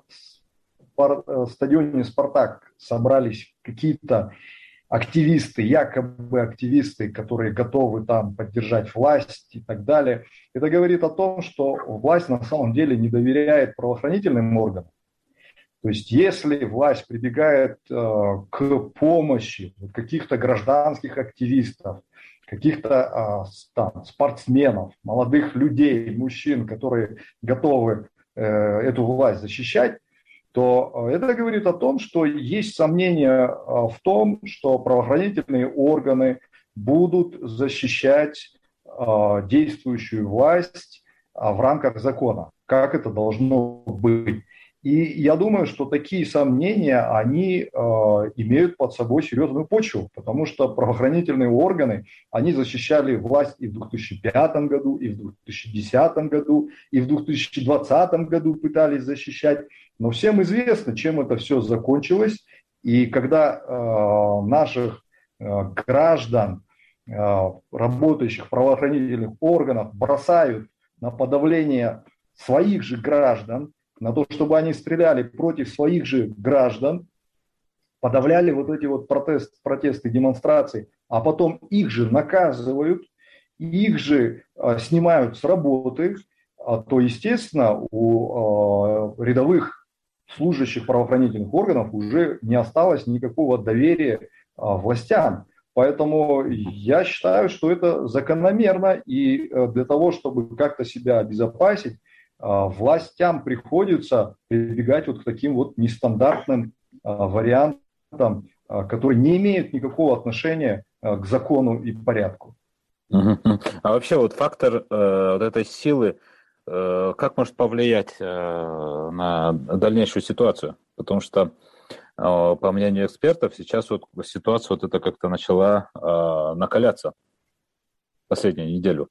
стадионе «Спартак» собрались какие-то активисты, якобы активисты, которые готовы там поддержать власть и так далее, это говорит о том, что власть на самом деле не доверяет правоохранительным органам. То есть если власть прибегает к помощи каких-то гражданских активистов, каких-то спортсменов, молодых людей, мужчин, которые готовы эту власть защищать, то это говорит о том, что есть сомнения в том, что правоохранительные органы будут защищать действующую власть в рамках закона, как это должно быть. И я думаю, что такие сомнения, они имеют под собой серьезную почву, потому что правоохранительные органы, они защищали власть и в 2005 году, и в 2010 году, и в 2020 году пытались защищать. Но всем известно, чем это все закончилось. И когда наших граждан, работающих в правоохранительных органах, бросают на подавление своих же граждан, на то, чтобы они стреляли против своих же граждан, подавляли вот эти вот протесты, демонстрации, а потом их же наказывают, их же снимают с работы, то, естественно, у рядовых служащих правоохранительных органов уже не осталось никакого доверия властям. Поэтому я считаю, что это закономерно, и для того, чтобы как-то себя обезопасить, властям приходится прибегать вот к таким вот нестандартным вариантам, которые не имеют никакого отношения к закону и порядку. А вообще вот фактор вот этой силы, как может повлиять на дальнейшую ситуацию? Потому что, по мнению экспертов, сейчас вот ситуация вот эта как-то начала накаляться последнюю неделю.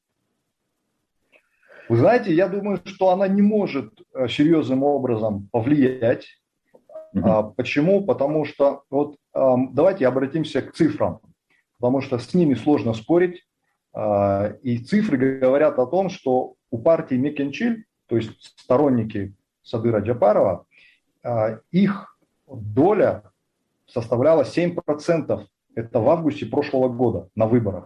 Вы знаете, я думаю, что она не может серьезным образом повлиять. Почему? Потому что, вот давайте обратимся к цифрам, потому что с ними сложно спорить. И цифры говорят о том, что у партии Мекенчиль, то есть сторонники Садыра Джапарова, их доля составляла 7%. Это в августе прошлого года на выборах.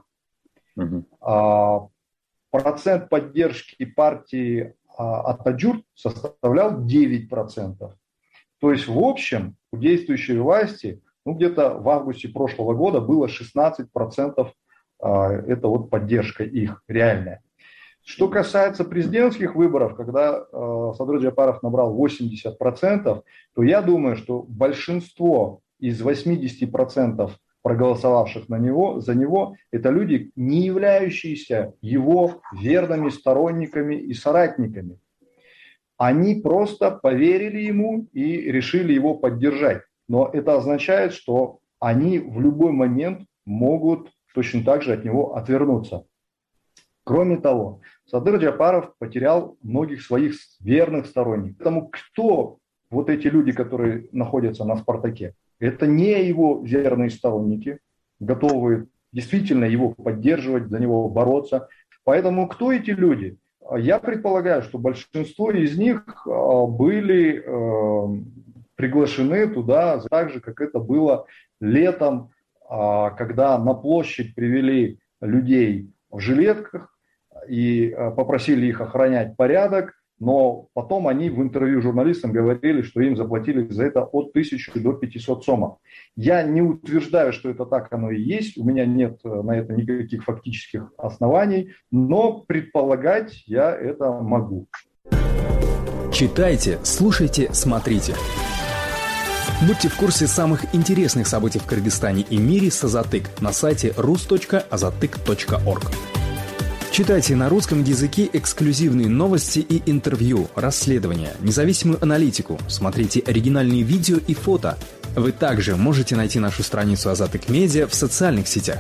Процент поддержки партии Атаджурт составлял 9%. То есть, в общем, у действующей власти где-то в августе прошлого года было 16%, это вот поддержка их реальная. Что касается президентских выборов, когда Садыр Джапаров набрал 80%, то я думаю, что большинство из 80% проголосовавших за него, это люди, не являющиеся его верными сторонниками и соратниками. Они просто поверили ему и решили его поддержать. Но это означает, что они в любой момент могут точно так же от него отвернуться. Кроме того, Садыр Джапаров потерял многих своих верных сторонников. Поэтому кто вот эти люди, которые находятся на «Спартаке»? Это не его верные сторонники, готовые действительно его поддерживать, за него бороться. Поэтому кто эти люди? Я предполагаю, что большинство из них были приглашены туда так же, как это было летом, когда на площадь привели людей в жилетках и попросили их охранять порядок. но потом они в интервью журналистам говорили, что им заплатили за это от 1000 до 500 сомов. Я не утверждаю, что это так оно и есть, у меня нет на это никаких фактических оснований, но предполагать я это могу. Читайте, слушайте, смотрите. Будьте в курсе самых интересных событий в Кыргызстане и мире с Азатык на сайте rus.azatyk.org. Читайте на русском языке эксклюзивные новости и интервью, расследования, независимую аналитику, смотрите оригинальные видео и фото. Вы также можете найти нашу страницу Азатык Медиа в социальных сетях.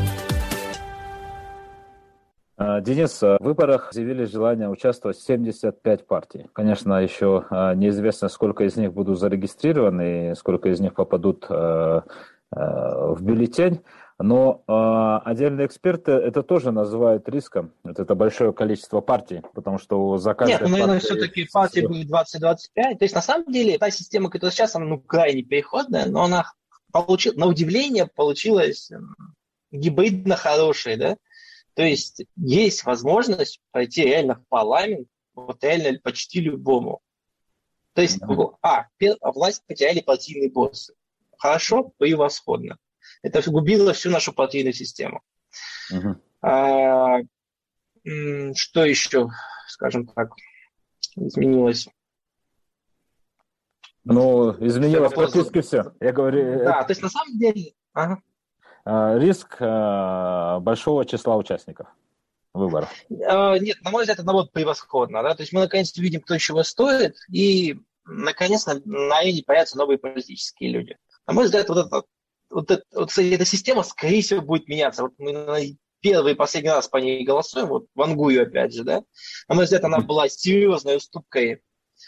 Денис, в выборах заявили желание участвовать 75 партий. Конечно, еще неизвестно, сколько из них будут зарегистрированы, сколько из них попадут в бюллетень. Но отдельные эксперты это тоже называют риском. Это большое количество партий, потому что за каждой партией... Нет, наверное, все-таки партий будет 20-25. То есть, на самом деле, та система, которая сейчас, она крайне переходная, но она на удивление получилась гибридно хорошей, да? То есть, есть возможность пойти реально в парламент, вот реально почти любому. То есть, власть потеряли партийные боссы. Хорошо, превосходно. Это губило всю нашу партийную систему. Что еще, скажем так, изменилось? Изменилось практически все. Я говорю. Да, то есть на самом деле. Риск большого числа участников выборов. Нет, на мой взгляд, это наоборот превосходно. Да? То есть мы наконец-то видим, кто чего стоит, и наконец-то на арене появятся новые политические люди. На мой взгляд, кстати, эта система, скорее всего, будет меняться. Вот мы первый и последний раз по ней голосуем, вот Вангую опять же, да. На мой взгляд, она была серьезной уступкой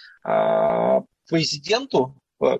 президенту, от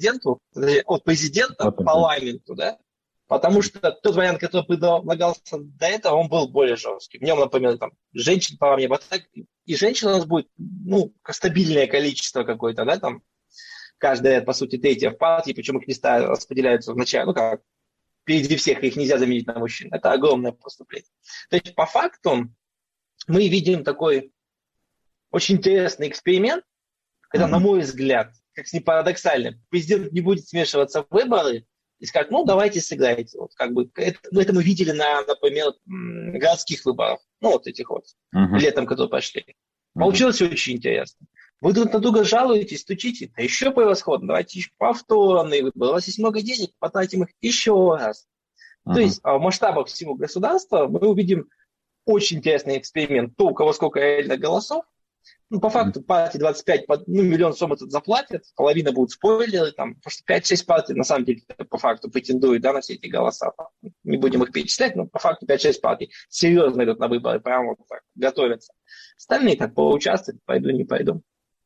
президента к парламенту, да. Потому что тот вариант, который предлагался до этого, он был более жесткий. В нем, например, там, женщин по мне, и женщин у нас будет, стабильное количество какое-то, да, там, каждая, по сути, третья в партии, причем их места распределяются вначале, впереди всех, их нельзя заменить на мужчин. Это огромное поступление. То есть, по факту, мы видим такой очень интересный эксперимент, когда, на мой взгляд, как ни парадоксально, президент не будет смешиваться в выборы и сказать, давайте сыграйте. Это мы видели например, городских выборах, летом, которые пошли. Получилось очень интересно. Вы друг на друга жалуетесь, стучите, да еще превосходно, давайте еще повторные выборы. У вас есть много денег, потратим их еще раз. То есть в масштабах всего государства мы увидим очень интересный эксперимент. То, у кого сколько реально голосов. По факту партии 25, миллион сом этот заплатят, половина будут спойлеры, потому что 5-6 партий на самом деле по факту претендуют на все эти голоса. Не будем их перечислять, но по факту 5-6 партий серьезно идут на выборы, прямо так готовятся. Остальные так поучаствуют, пойду, не пойду.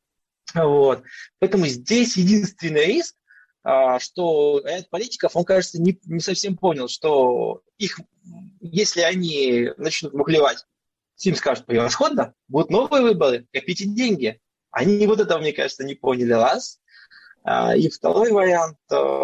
Поэтому здесь единственный риск, что ряд политиков, он, кажется, не совсем понял, что если они начнут мухлевать, им скажут, превосходно, будут новые выборы, копите деньги. Они этого, мне кажется, не поняли, раз. И второй вариант,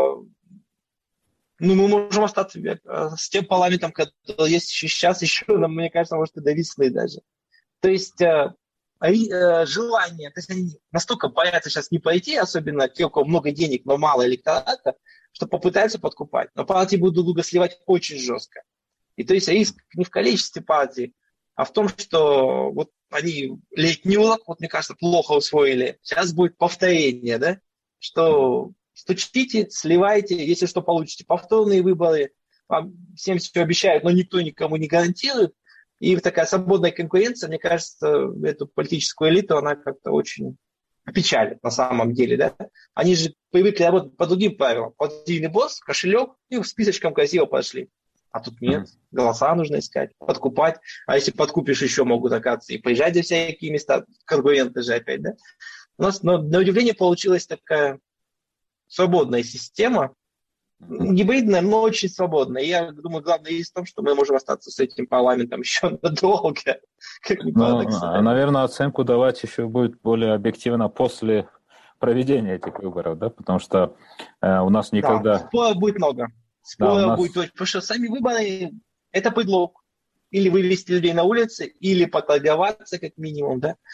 мы можем остаться с тем парламентом, который есть сейчас, еще, мне кажется, может и до весны даже. То есть желание, то есть они настолько боятся сейчас не пойти, особенно те, у кого много денег, но мало электората, что попытаются подкупать. Но партии будут друг друга сливать очень жестко. И то есть риск не в количестве партий, а в том, что они летний урок, мне кажется, плохо усвоили. Сейчас будет повторение, да? Что стучите, сливайте, если что получите повторные выборы, вам всем все обещают, но никто никому не гарантирует. И такая свободная конкуренция, мне кажется, эту политическую элиту, она как-то очень печалит на самом деле, да? Они же привыкли работать по другим правилам. Партийный босс, кошелек, и списочком красиво пошли. А тут нет, голоса нужно искать, подкупать. А если подкупишь, еще могут, оказывается, и поезжать за всякие места, конкуренты же опять, да? У нас, на удивление, получилась такая свободная система, гибридная, но очень свободная. И я думаю, главное есть в том, что мы можем остаться с этим парламентом еще надолго. Как ни парадоксально. Наверное, оценку давать еще будет более объективно после проведения этих выборов, да? Потому что у нас никогда... Да, споров будет много. Будет, потому что сами выборы – это предлог. Или вывести людей на улицы, или поторговаться как минимум, да.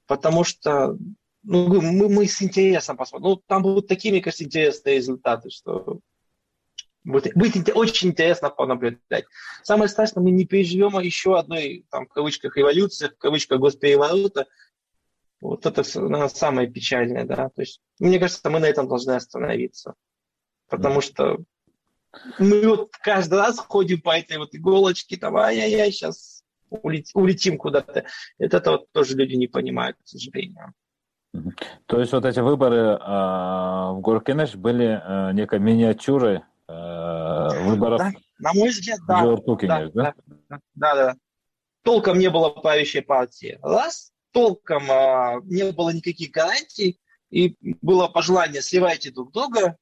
потому что мы с интересом посмотрим. Там будут такие, мне кажется, интересные результаты, что будет очень интересно понаблюдать. Самое страшное, мы не переживем еще одной, там, в кавычках, революции, в кавычках, госпереворота. Вот это, наверное, самое печальное, да. То есть, мне кажется, мы на этом должны остановиться. Потому что мы вот каждый раз ходим по этой вот иголочке, там, ай-яй-яй, сейчас улетим куда-то. Это вот тоже люди не понимают, к сожалению. То есть вот эти выборы в Горкенеш были некой миниатюрой выборов? Да, на мой взгляд, да. Да. Толком не было правящей партии. Толком не было никаких гарантий, и было пожелание сливайте друг друга.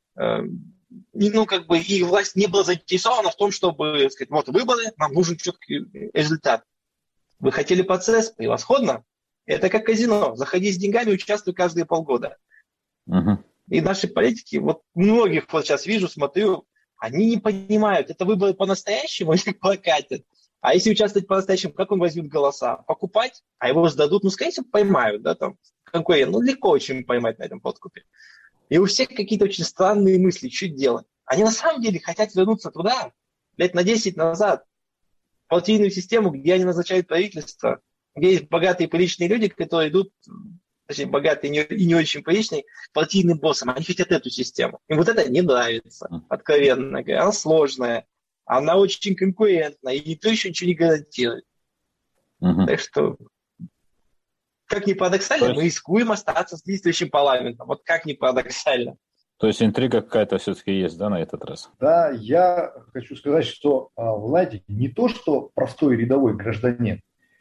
И власть не была заинтересована в том, чтобы сказать, вот выборы, нам нужен четкий результат. Вы хотели процесс? Превосходно. Это как казино. Заходи с деньгами, участвуй каждые полгода. И наши политики, вот многих вот сейчас вижу, смотрю, они не понимают, это выборы по-настоящему или прокатят. А если участвовать по-настоящему, как он возьмет голоса? Покупать? А его сдадут, скорее всего, поймают, да, там, конкурент. Легко очень поймать на этом подкупе. И у всех какие-то очень странные мысли, что делать. Они на самом деле хотят вернуться туда, лет на 10 назад, в партийную систему, где они назначают правительство, где есть богатые приличные люди, которые идут, точнее, богатые и не очень приличные, партийным боссом. Они хотят эту систему. Им вот это не нравится, откровенно говоря. Она сложная, она очень конкурентная, и никто еще ничего не гарантирует. Так что, как ни парадоксально, мы рискуем остаться с действующим парламентом. Вот как ни парадоксально. То есть интрига какая-то все-таки есть, да, на этот раз? Да, я хочу сказать, что, вы знаете, не то, что простой рядовой гражданин,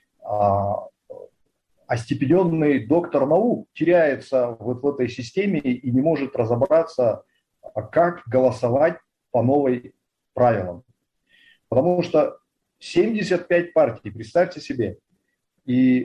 остепененный доктор наук теряется вот в этой системе и не может разобраться, как голосовать по новым правилам. Потому что 75 партий, представьте себе, и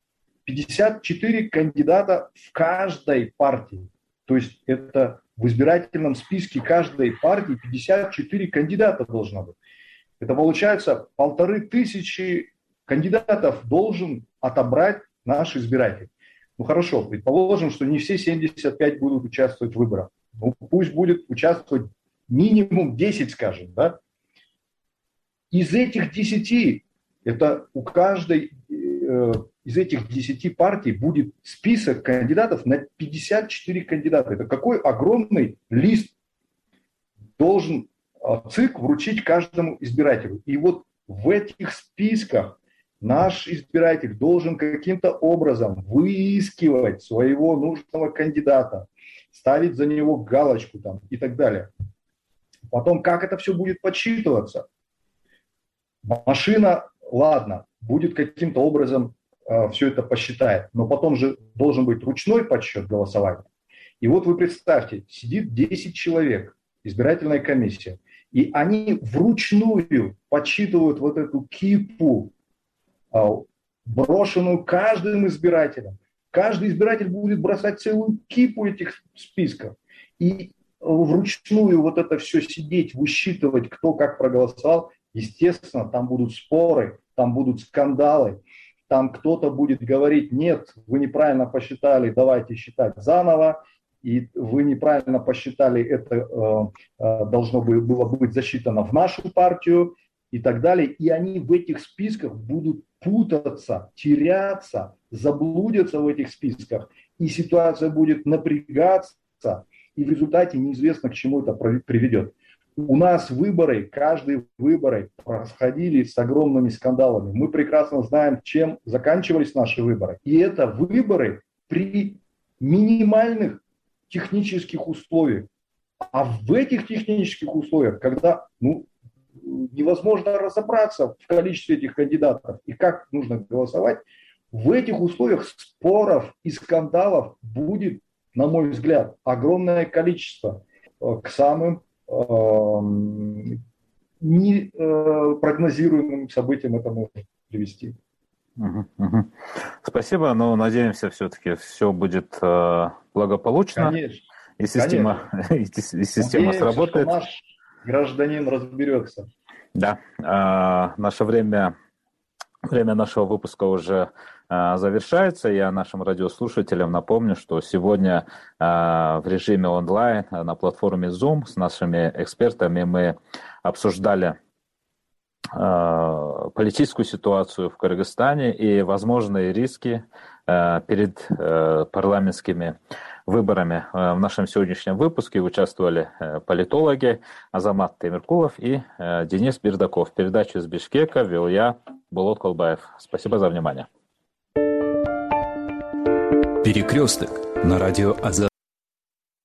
54 кандидата в каждой партии. То есть это в избирательном списке каждой партии 54 кандидата должно быть. Это получается 1500 кандидатов должен отобрать наш избиратель. Ну хорошо, предположим, что не все 75 будут участвовать в выборах. Ну, пусть будет участвовать минимум 10, скажем, да? Из этих 10, это у каждой из этих 10 партий будет список кандидатов на 54 кандидата. Это какой огромный лист должен ЦИК вручить каждому избирателю. И вот в этих списках наш избиратель должен каким-то образом выискивать своего нужного кандидата, ставить за него галочку там, и так далее. Потом, как это все будет подсчитываться? Машина, ладно, будет каким-то образом все это посчитает, но потом же должен быть ручной подсчет голосования. И вот вы представьте, сидит 10 человек, избирательная комиссия, и они вручную подсчитывают вот эту кипу, брошенную каждым избирателем. Каждый избиратель будет бросать целую кипу этих списков. И вручную вот это все сидеть, высчитывать, кто как проголосовал, естественно, там будут споры, там будут скандалы, там кто-то будет говорить, нет, вы неправильно посчитали, давайте считать заново, и вы неправильно посчитали, это должно было быть засчитано в нашу партию и так далее. И они в этих списках будут путаться, теряться, заблудятся в этих списках, и ситуация будет напрягаться, и в результате неизвестно, к чему это приведет. У нас выборы, каждые выборы происходили с огромными скандалами. Мы прекрасно знаем, чем заканчивались наши выборы. И это выборы при минимальных технических условиях. А в этих технических условиях, когда невозможно разобраться в количестве этих кандидатов и как нужно голосовать, в этих условиях споров и скандалов будет, на мой взгляд, огромное количество. К самым непрогнозируемым событиям это может привести. Спасибо, но надеемся, все-таки все будет благополучно. Конечно. И система, и система сработает. Что наш гражданин разберется. Да, наше время нашего выпуска уже завершается. Я нашим радиослушателям напомню, что сегодня в режиме онлайн на платформе Zoom с нашими экспертами мы обсуждали политическую ситуацию в Кыргызстане и возможные риски перед парламентскими выборами. В нашем сегодняшнем выпуске участвовали политологи Азамат Темиркулов и Денис Бердаков. Передачу из Бишкека вел я, Болот Колбаев. Спасибо за внимание. Перекресток на радио Азат.